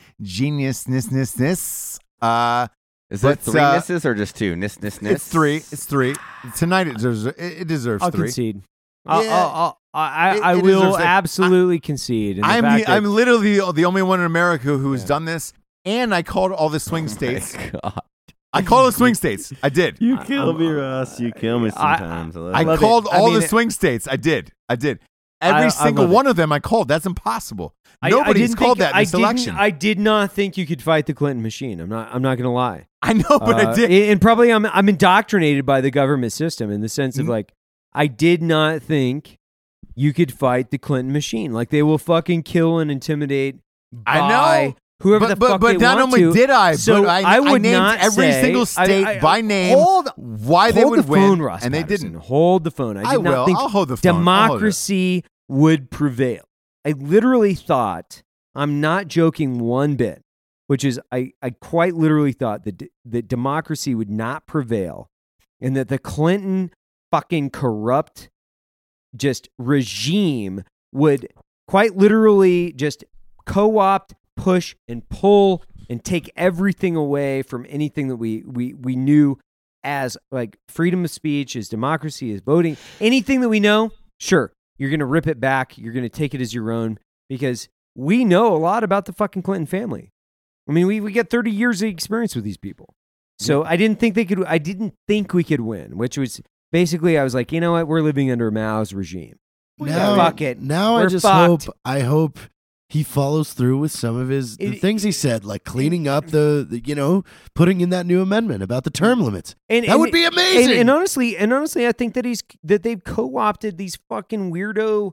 geniusness. Uh, Is But, that three uh, misses or just two? Nis, nis, nis? it's three. It's three. Tonight it deserves. It, it deserves I'll three. concede. I'll, Yeah. I'll, I'll, I, It- I it will deserves it. absolutely concede. And the I'm fact the, that- I'm literally the, the only one in America who has Yeah. done this, and I called all the swing Oh states. my God. I called the swing states. I did. You kill me, Ross. You kill me I- sometimes. I love it. called I all mean, the it- swing states. I did. I did. Every I- I single love it. one of them I called. That's impossible. I- I Nobody's didn't called think- that in I this didn't- election. I did not think you could fight the Clinton machine. I'm not. I'm not going to lie. I know, but Uh, I did. And probably I'm. I'm indoctrinated by the government system in the sense of Mm. like, I did not think you could fight the Clinton machine. Like they will fucking kill and intimidate. I by know. Whoever but the but, fuck but they not want only to. did I, So but I, I would named not every say- single I- state I- by name hold- why they Hold would the win, phone, Ross and they Patterson. didn't. Hold the phone. I did I not will. think I'll hold the phone. I'll hold it. democracy would prevail. I literally thought, I'm not joking one bit, which is I, I quite literally thought that, d- that democracy would not prevail and that the Clinton fucking corrupt just regime would quite literally just co-opt, push, and pull and take everything away from anything that we, we, we knew as like freedom of speech, as democracy, as voting, anything that we know, sure, you're going to rip it back. You're going to take it as your own because we know a lot about the fucking Clinton family. I mean, we, we get thirty years of experience with these people. So I didn't think they could. I didn't think we could win, which was basically I was like, you know what, we're living under Mao's regime. Now, Fuck it. Now I We're just fucked. hope. I hope he follows through with some of his the It- things he said, like cleaning up the, the, you know, putting in that new amendment about the term limits. And, that and- would be And, amazing. and honestly, and honestly, I think that he's that they've co-opted these fucking weirdo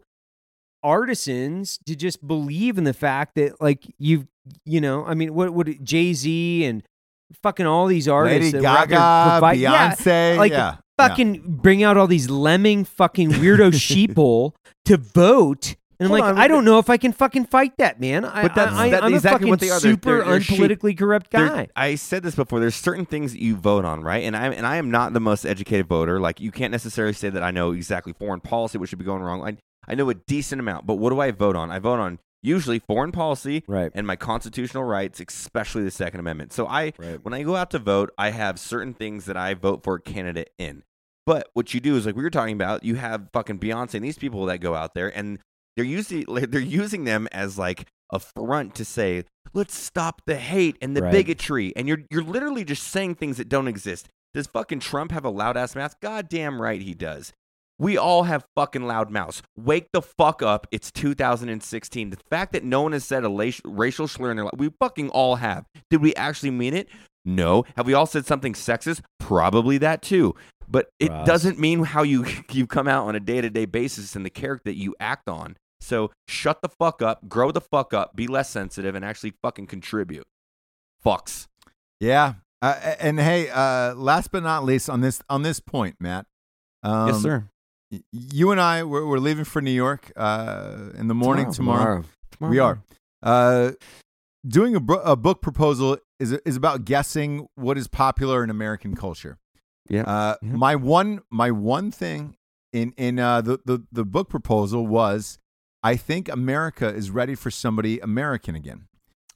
artisans to just believe in the fact that, like, you've, you know, I mean, what would Jay-Z and fucking all these artists, Lady that were out there Gaga, provide- yeah, Beyonce, like yeah, fucking bring out all these lemming fucking weirdo sheeple to vote. And I'm Hold like, on, I don't know if I can fucking fight that, man. I, But that's- I, that's I'm exactly a fucking what they are. They're- super they're- they're sheep. unpolitically corrupt There- guy. I said this before. There's certain things that you vote on, right? And I and I am not the most educated voter. Like, you can't necessarily say that I know exactly foreign policy, what should be going wrong. I I know a decent amount, but what do I vote on? I vote on usually foreign policy Right. and my constitutional rights, especially the Second Amendment. So I, Right. when I go out to vote, I have certain things that I vote for a candidate in. But what you do is, like we were talking about, you have fucking Beyonce and these people that go out there and they're using like, they're using them as like a front to say, let's stop the hate and the Right. bigotry. And you're you're literally just saying things that don't exist. Does fucking Trump have a loud ass mouth? Goddamn right he does. We all have fucking loud mouths. Wake the fuck up. It's two thousand sixteen. The fact that no one has said a la- racial slur in their life, we fucking all have. Did we actually mean it? No. Have we all said something sexist? Probably that too. But it Ross. doesn't mean how you you come out on a day-to-day basis and the character that you act on. So shut the fuck up, grow the fuck up, be less sensitive, and actually fucking contribute. Fucks. yeah. Uh, and hey, uh, last but not least, on this on this point, Matt. Um, yes, sir. y- You and I, we're, we're leaving for New York uh, in the morning tomorrow. Tomorrow. We are. Uh, doing a, bro- a book proposal is is about guessing what is popular in American culture. Yeah. Uh, Yeah. My one my one thing in in uh, the, the the book proposal was, I think America is ready for somebody American again.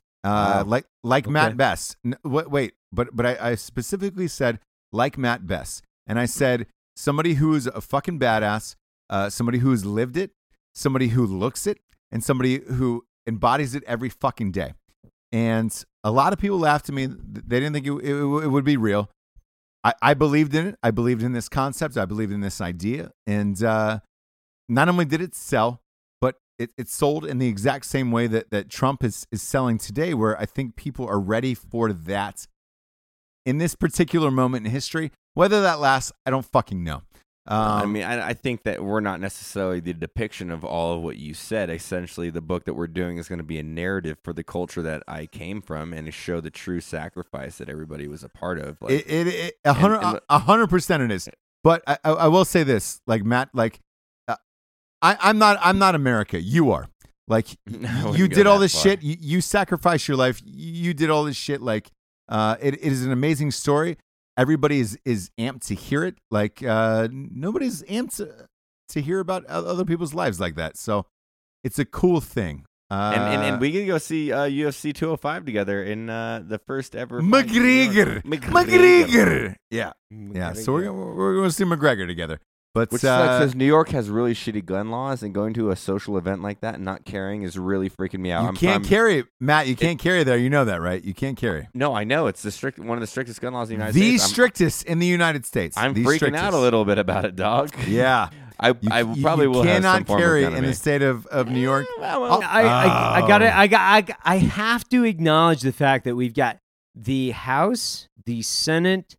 Uh, Wow. like like Okay. Matt Bess. N- wait, wait, but but I, I specifically said like Matt Bess, and I said somebody who is a fucking badass, uh, somebody who has lived it, somebody who looks it, and somebody who embodies it every fucking day. And a lot of people laughed at me. They didn't think it, it, it would be real. I, I believed in it. I believed in this concept. I believed in this idea. And uh, not only did it sell, but it, it sold in the exact same way that, that Trump is, is selling today, where I think people are ready for that in this particular moment in history. Whether that lasts, I don't fucking know. Um, I mean, I, I think that we're not necessarily the depiction of all of what you said. Essentially, the book that we're doing is going to be a narrative for the culture that I came from and to show the true sacrifice that everybody was a part of. Like, It, it, it a hundred, and- a hundred percent it is. But I, I, I will say this, like Matt, like uh, I, I'm not, I'm not America. You are. Like I you wouldn't go did all that this far. shit. You, you sacrificed your life. You did all this shit. Like uh, it, it is an amazing story. Everybody is is amped to hear it. Like uh, nobody's amped to, to hear about o- other people's lives like that. So it's a cool thing. Uh, and, and and we can go see uh, U F C two oh five together in uh, the first ever fight in New McGregor, York. McGregor. Yeah, yeah. So we're gonna, we're going to see McGregor together. But Which uh, sucks because New York has really shitty gun laws, and going to a social event like that and not carrying is really freaking me out. you I'm can't from- carry, Matt. You can't carry there. You know that, right? You can't carry. No, I know it's the strict one of the strictest gun laws in the United The States. I'm- strictest in the United States. I'm The freaking strictest. out a little bit about it, dog. Yeah. I You, I you- probably you will have cannot some form carry of gun in me. the state of, of New York. Well, well, I, I, I got Oh. I got I, got- I have to acknowledge the fact that we've got the House, the Senate,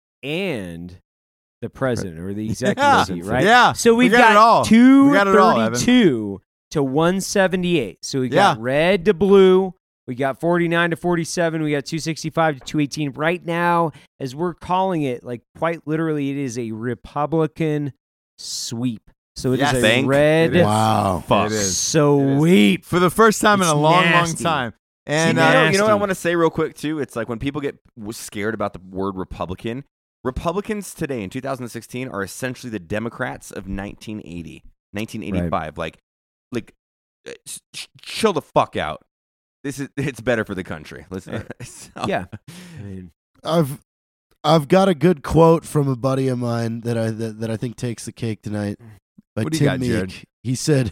and the president or the executive Yeah. seat, right? Yeah. So We we've got got, it all. two We got it all, Evan. thirty-two to one seventy-eight. So we got Yeah. red to blue. We got forty-nine to forty-seven. We got two sixty-five to two eighteen. Right now, as we're calling it, like quite literally, it is a Republican sweep. So it is Yes. a Thank- red it is. Wow. It is. sweep. For the first time in It's a long, nasty. long time. See, And you, uh, know, you know what I nasty. want to say real quick too? It's like when people get w- scared about the word Republican. Republicans today in two thousand sixteen are essentially the Democrats of nineteen eighty, nineteen eighty-five. Like, like, uh, sh- sh- chill the fuck out. This is it's better for the country. Listen, so- Yeah. I mean, I've I've got a good quote from a buddy of mine that I that, that I think takes the cake tonight. By What do you Tim got, Jared? Meek. He said,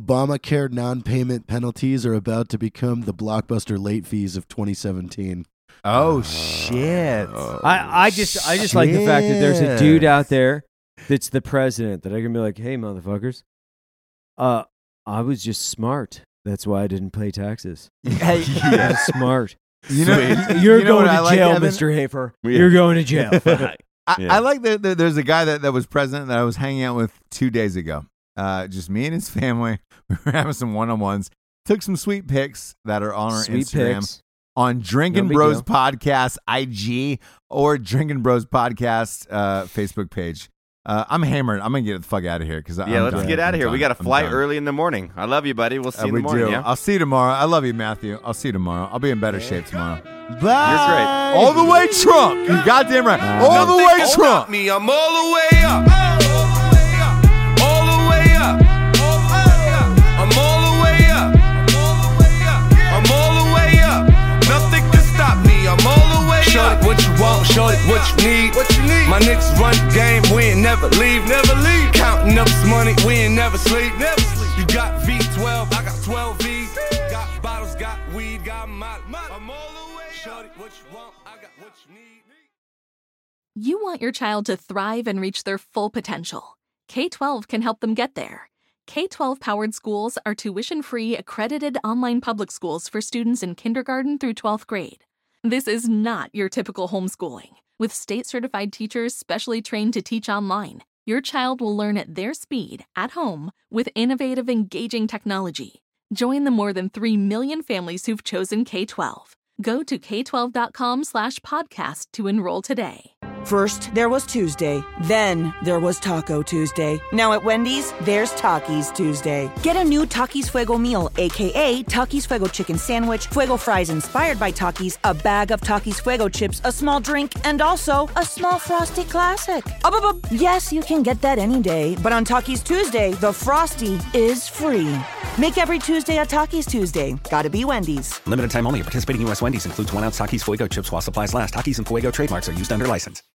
"Obamacare non-payment penalties are about to become the blockbuster late fees of twenty seventeen." Oh shit! I, I just I just like the fact that there's a dude out there that's the president that I can be like, hey, motherfuckers, uh, I was just smart. That's why I didn't pay taxes. Hey, I was smart. You know, You're you know going what to I like, jail, Evan? Mister Hafer. Yeah. You're going to jail. I, Yeah. I like that that there's a guy that, that was president that I was hanging out with two days ago. Uh, just me and his family. We were having some one-on-ones. Took some sweet pics that are on our Sweet Instagram. pics. On Drinking No big Bros deal. Podcast I G or Drinking Bros Podcast uh, Facebook page. Uh, I'm hammered. I'm gonna get the fuck out of here because Yeah, let's get out of here. We got a flight early. early in the morning. I love you, buddy. We'll see Uh, you in we the morning. do. Yeah? I'll see you tomorrow. I love you, Matthew. I'll see you tomorrow. I'll be in better shape tomorrow. Bye. All the way Trump. You goddamn right. All the way Trump. Me, I'm all the way up. All the way up. All the way up. I'm all the way up. I'm all the way up. Nothing can stop me. I'm all the way up. Shorty, what you want? Shorty, what you need? What you need? My niggas run the game. We ain't never leave. Never leave. Counting up this money. We ain't never sleep. Never sleep. You got V twelve. I got twelve V's. Got bottles. Got weed. Got molly. I'm all the way up. Shorty, what you want? I got what you need. You want your child to thrive and reach their full potential. K twelve can help them get there. K twelve powered schools are tuition-free, accredited online public schools for students in kindergarten through twelfth grade. This is not your typical homeschooling. With state-certified teachers specially trained to teach online, your child will learn at their speed, at home, with innovative, engaging technology. Join the more than three million families who've chosen K twelve. Go to k twelve dot com slash podcast to enroll today. First, there was Tuesday. Then, there was Taco Tuesday. Now at Wendy's, there's Takis Tuesday. Get a new Takis Fuego meal, a k a. Takis Fuego chicken sandwich, Fuego fries inspired by Takis, a bag of Takis Fuego chips, a small drink, and also a small Frosty Classic. Up, up, up. Yes, you can get that any day, but on Takis Tuesday, the Frosty is free. Make every Tuesday a Takis Tuesday. Gotta be Wendy's. Limited time only. Participating U S Wendy's includes one ounce Takis Fuego chips while supplies last. Takis and Fuego trademarks are used under license.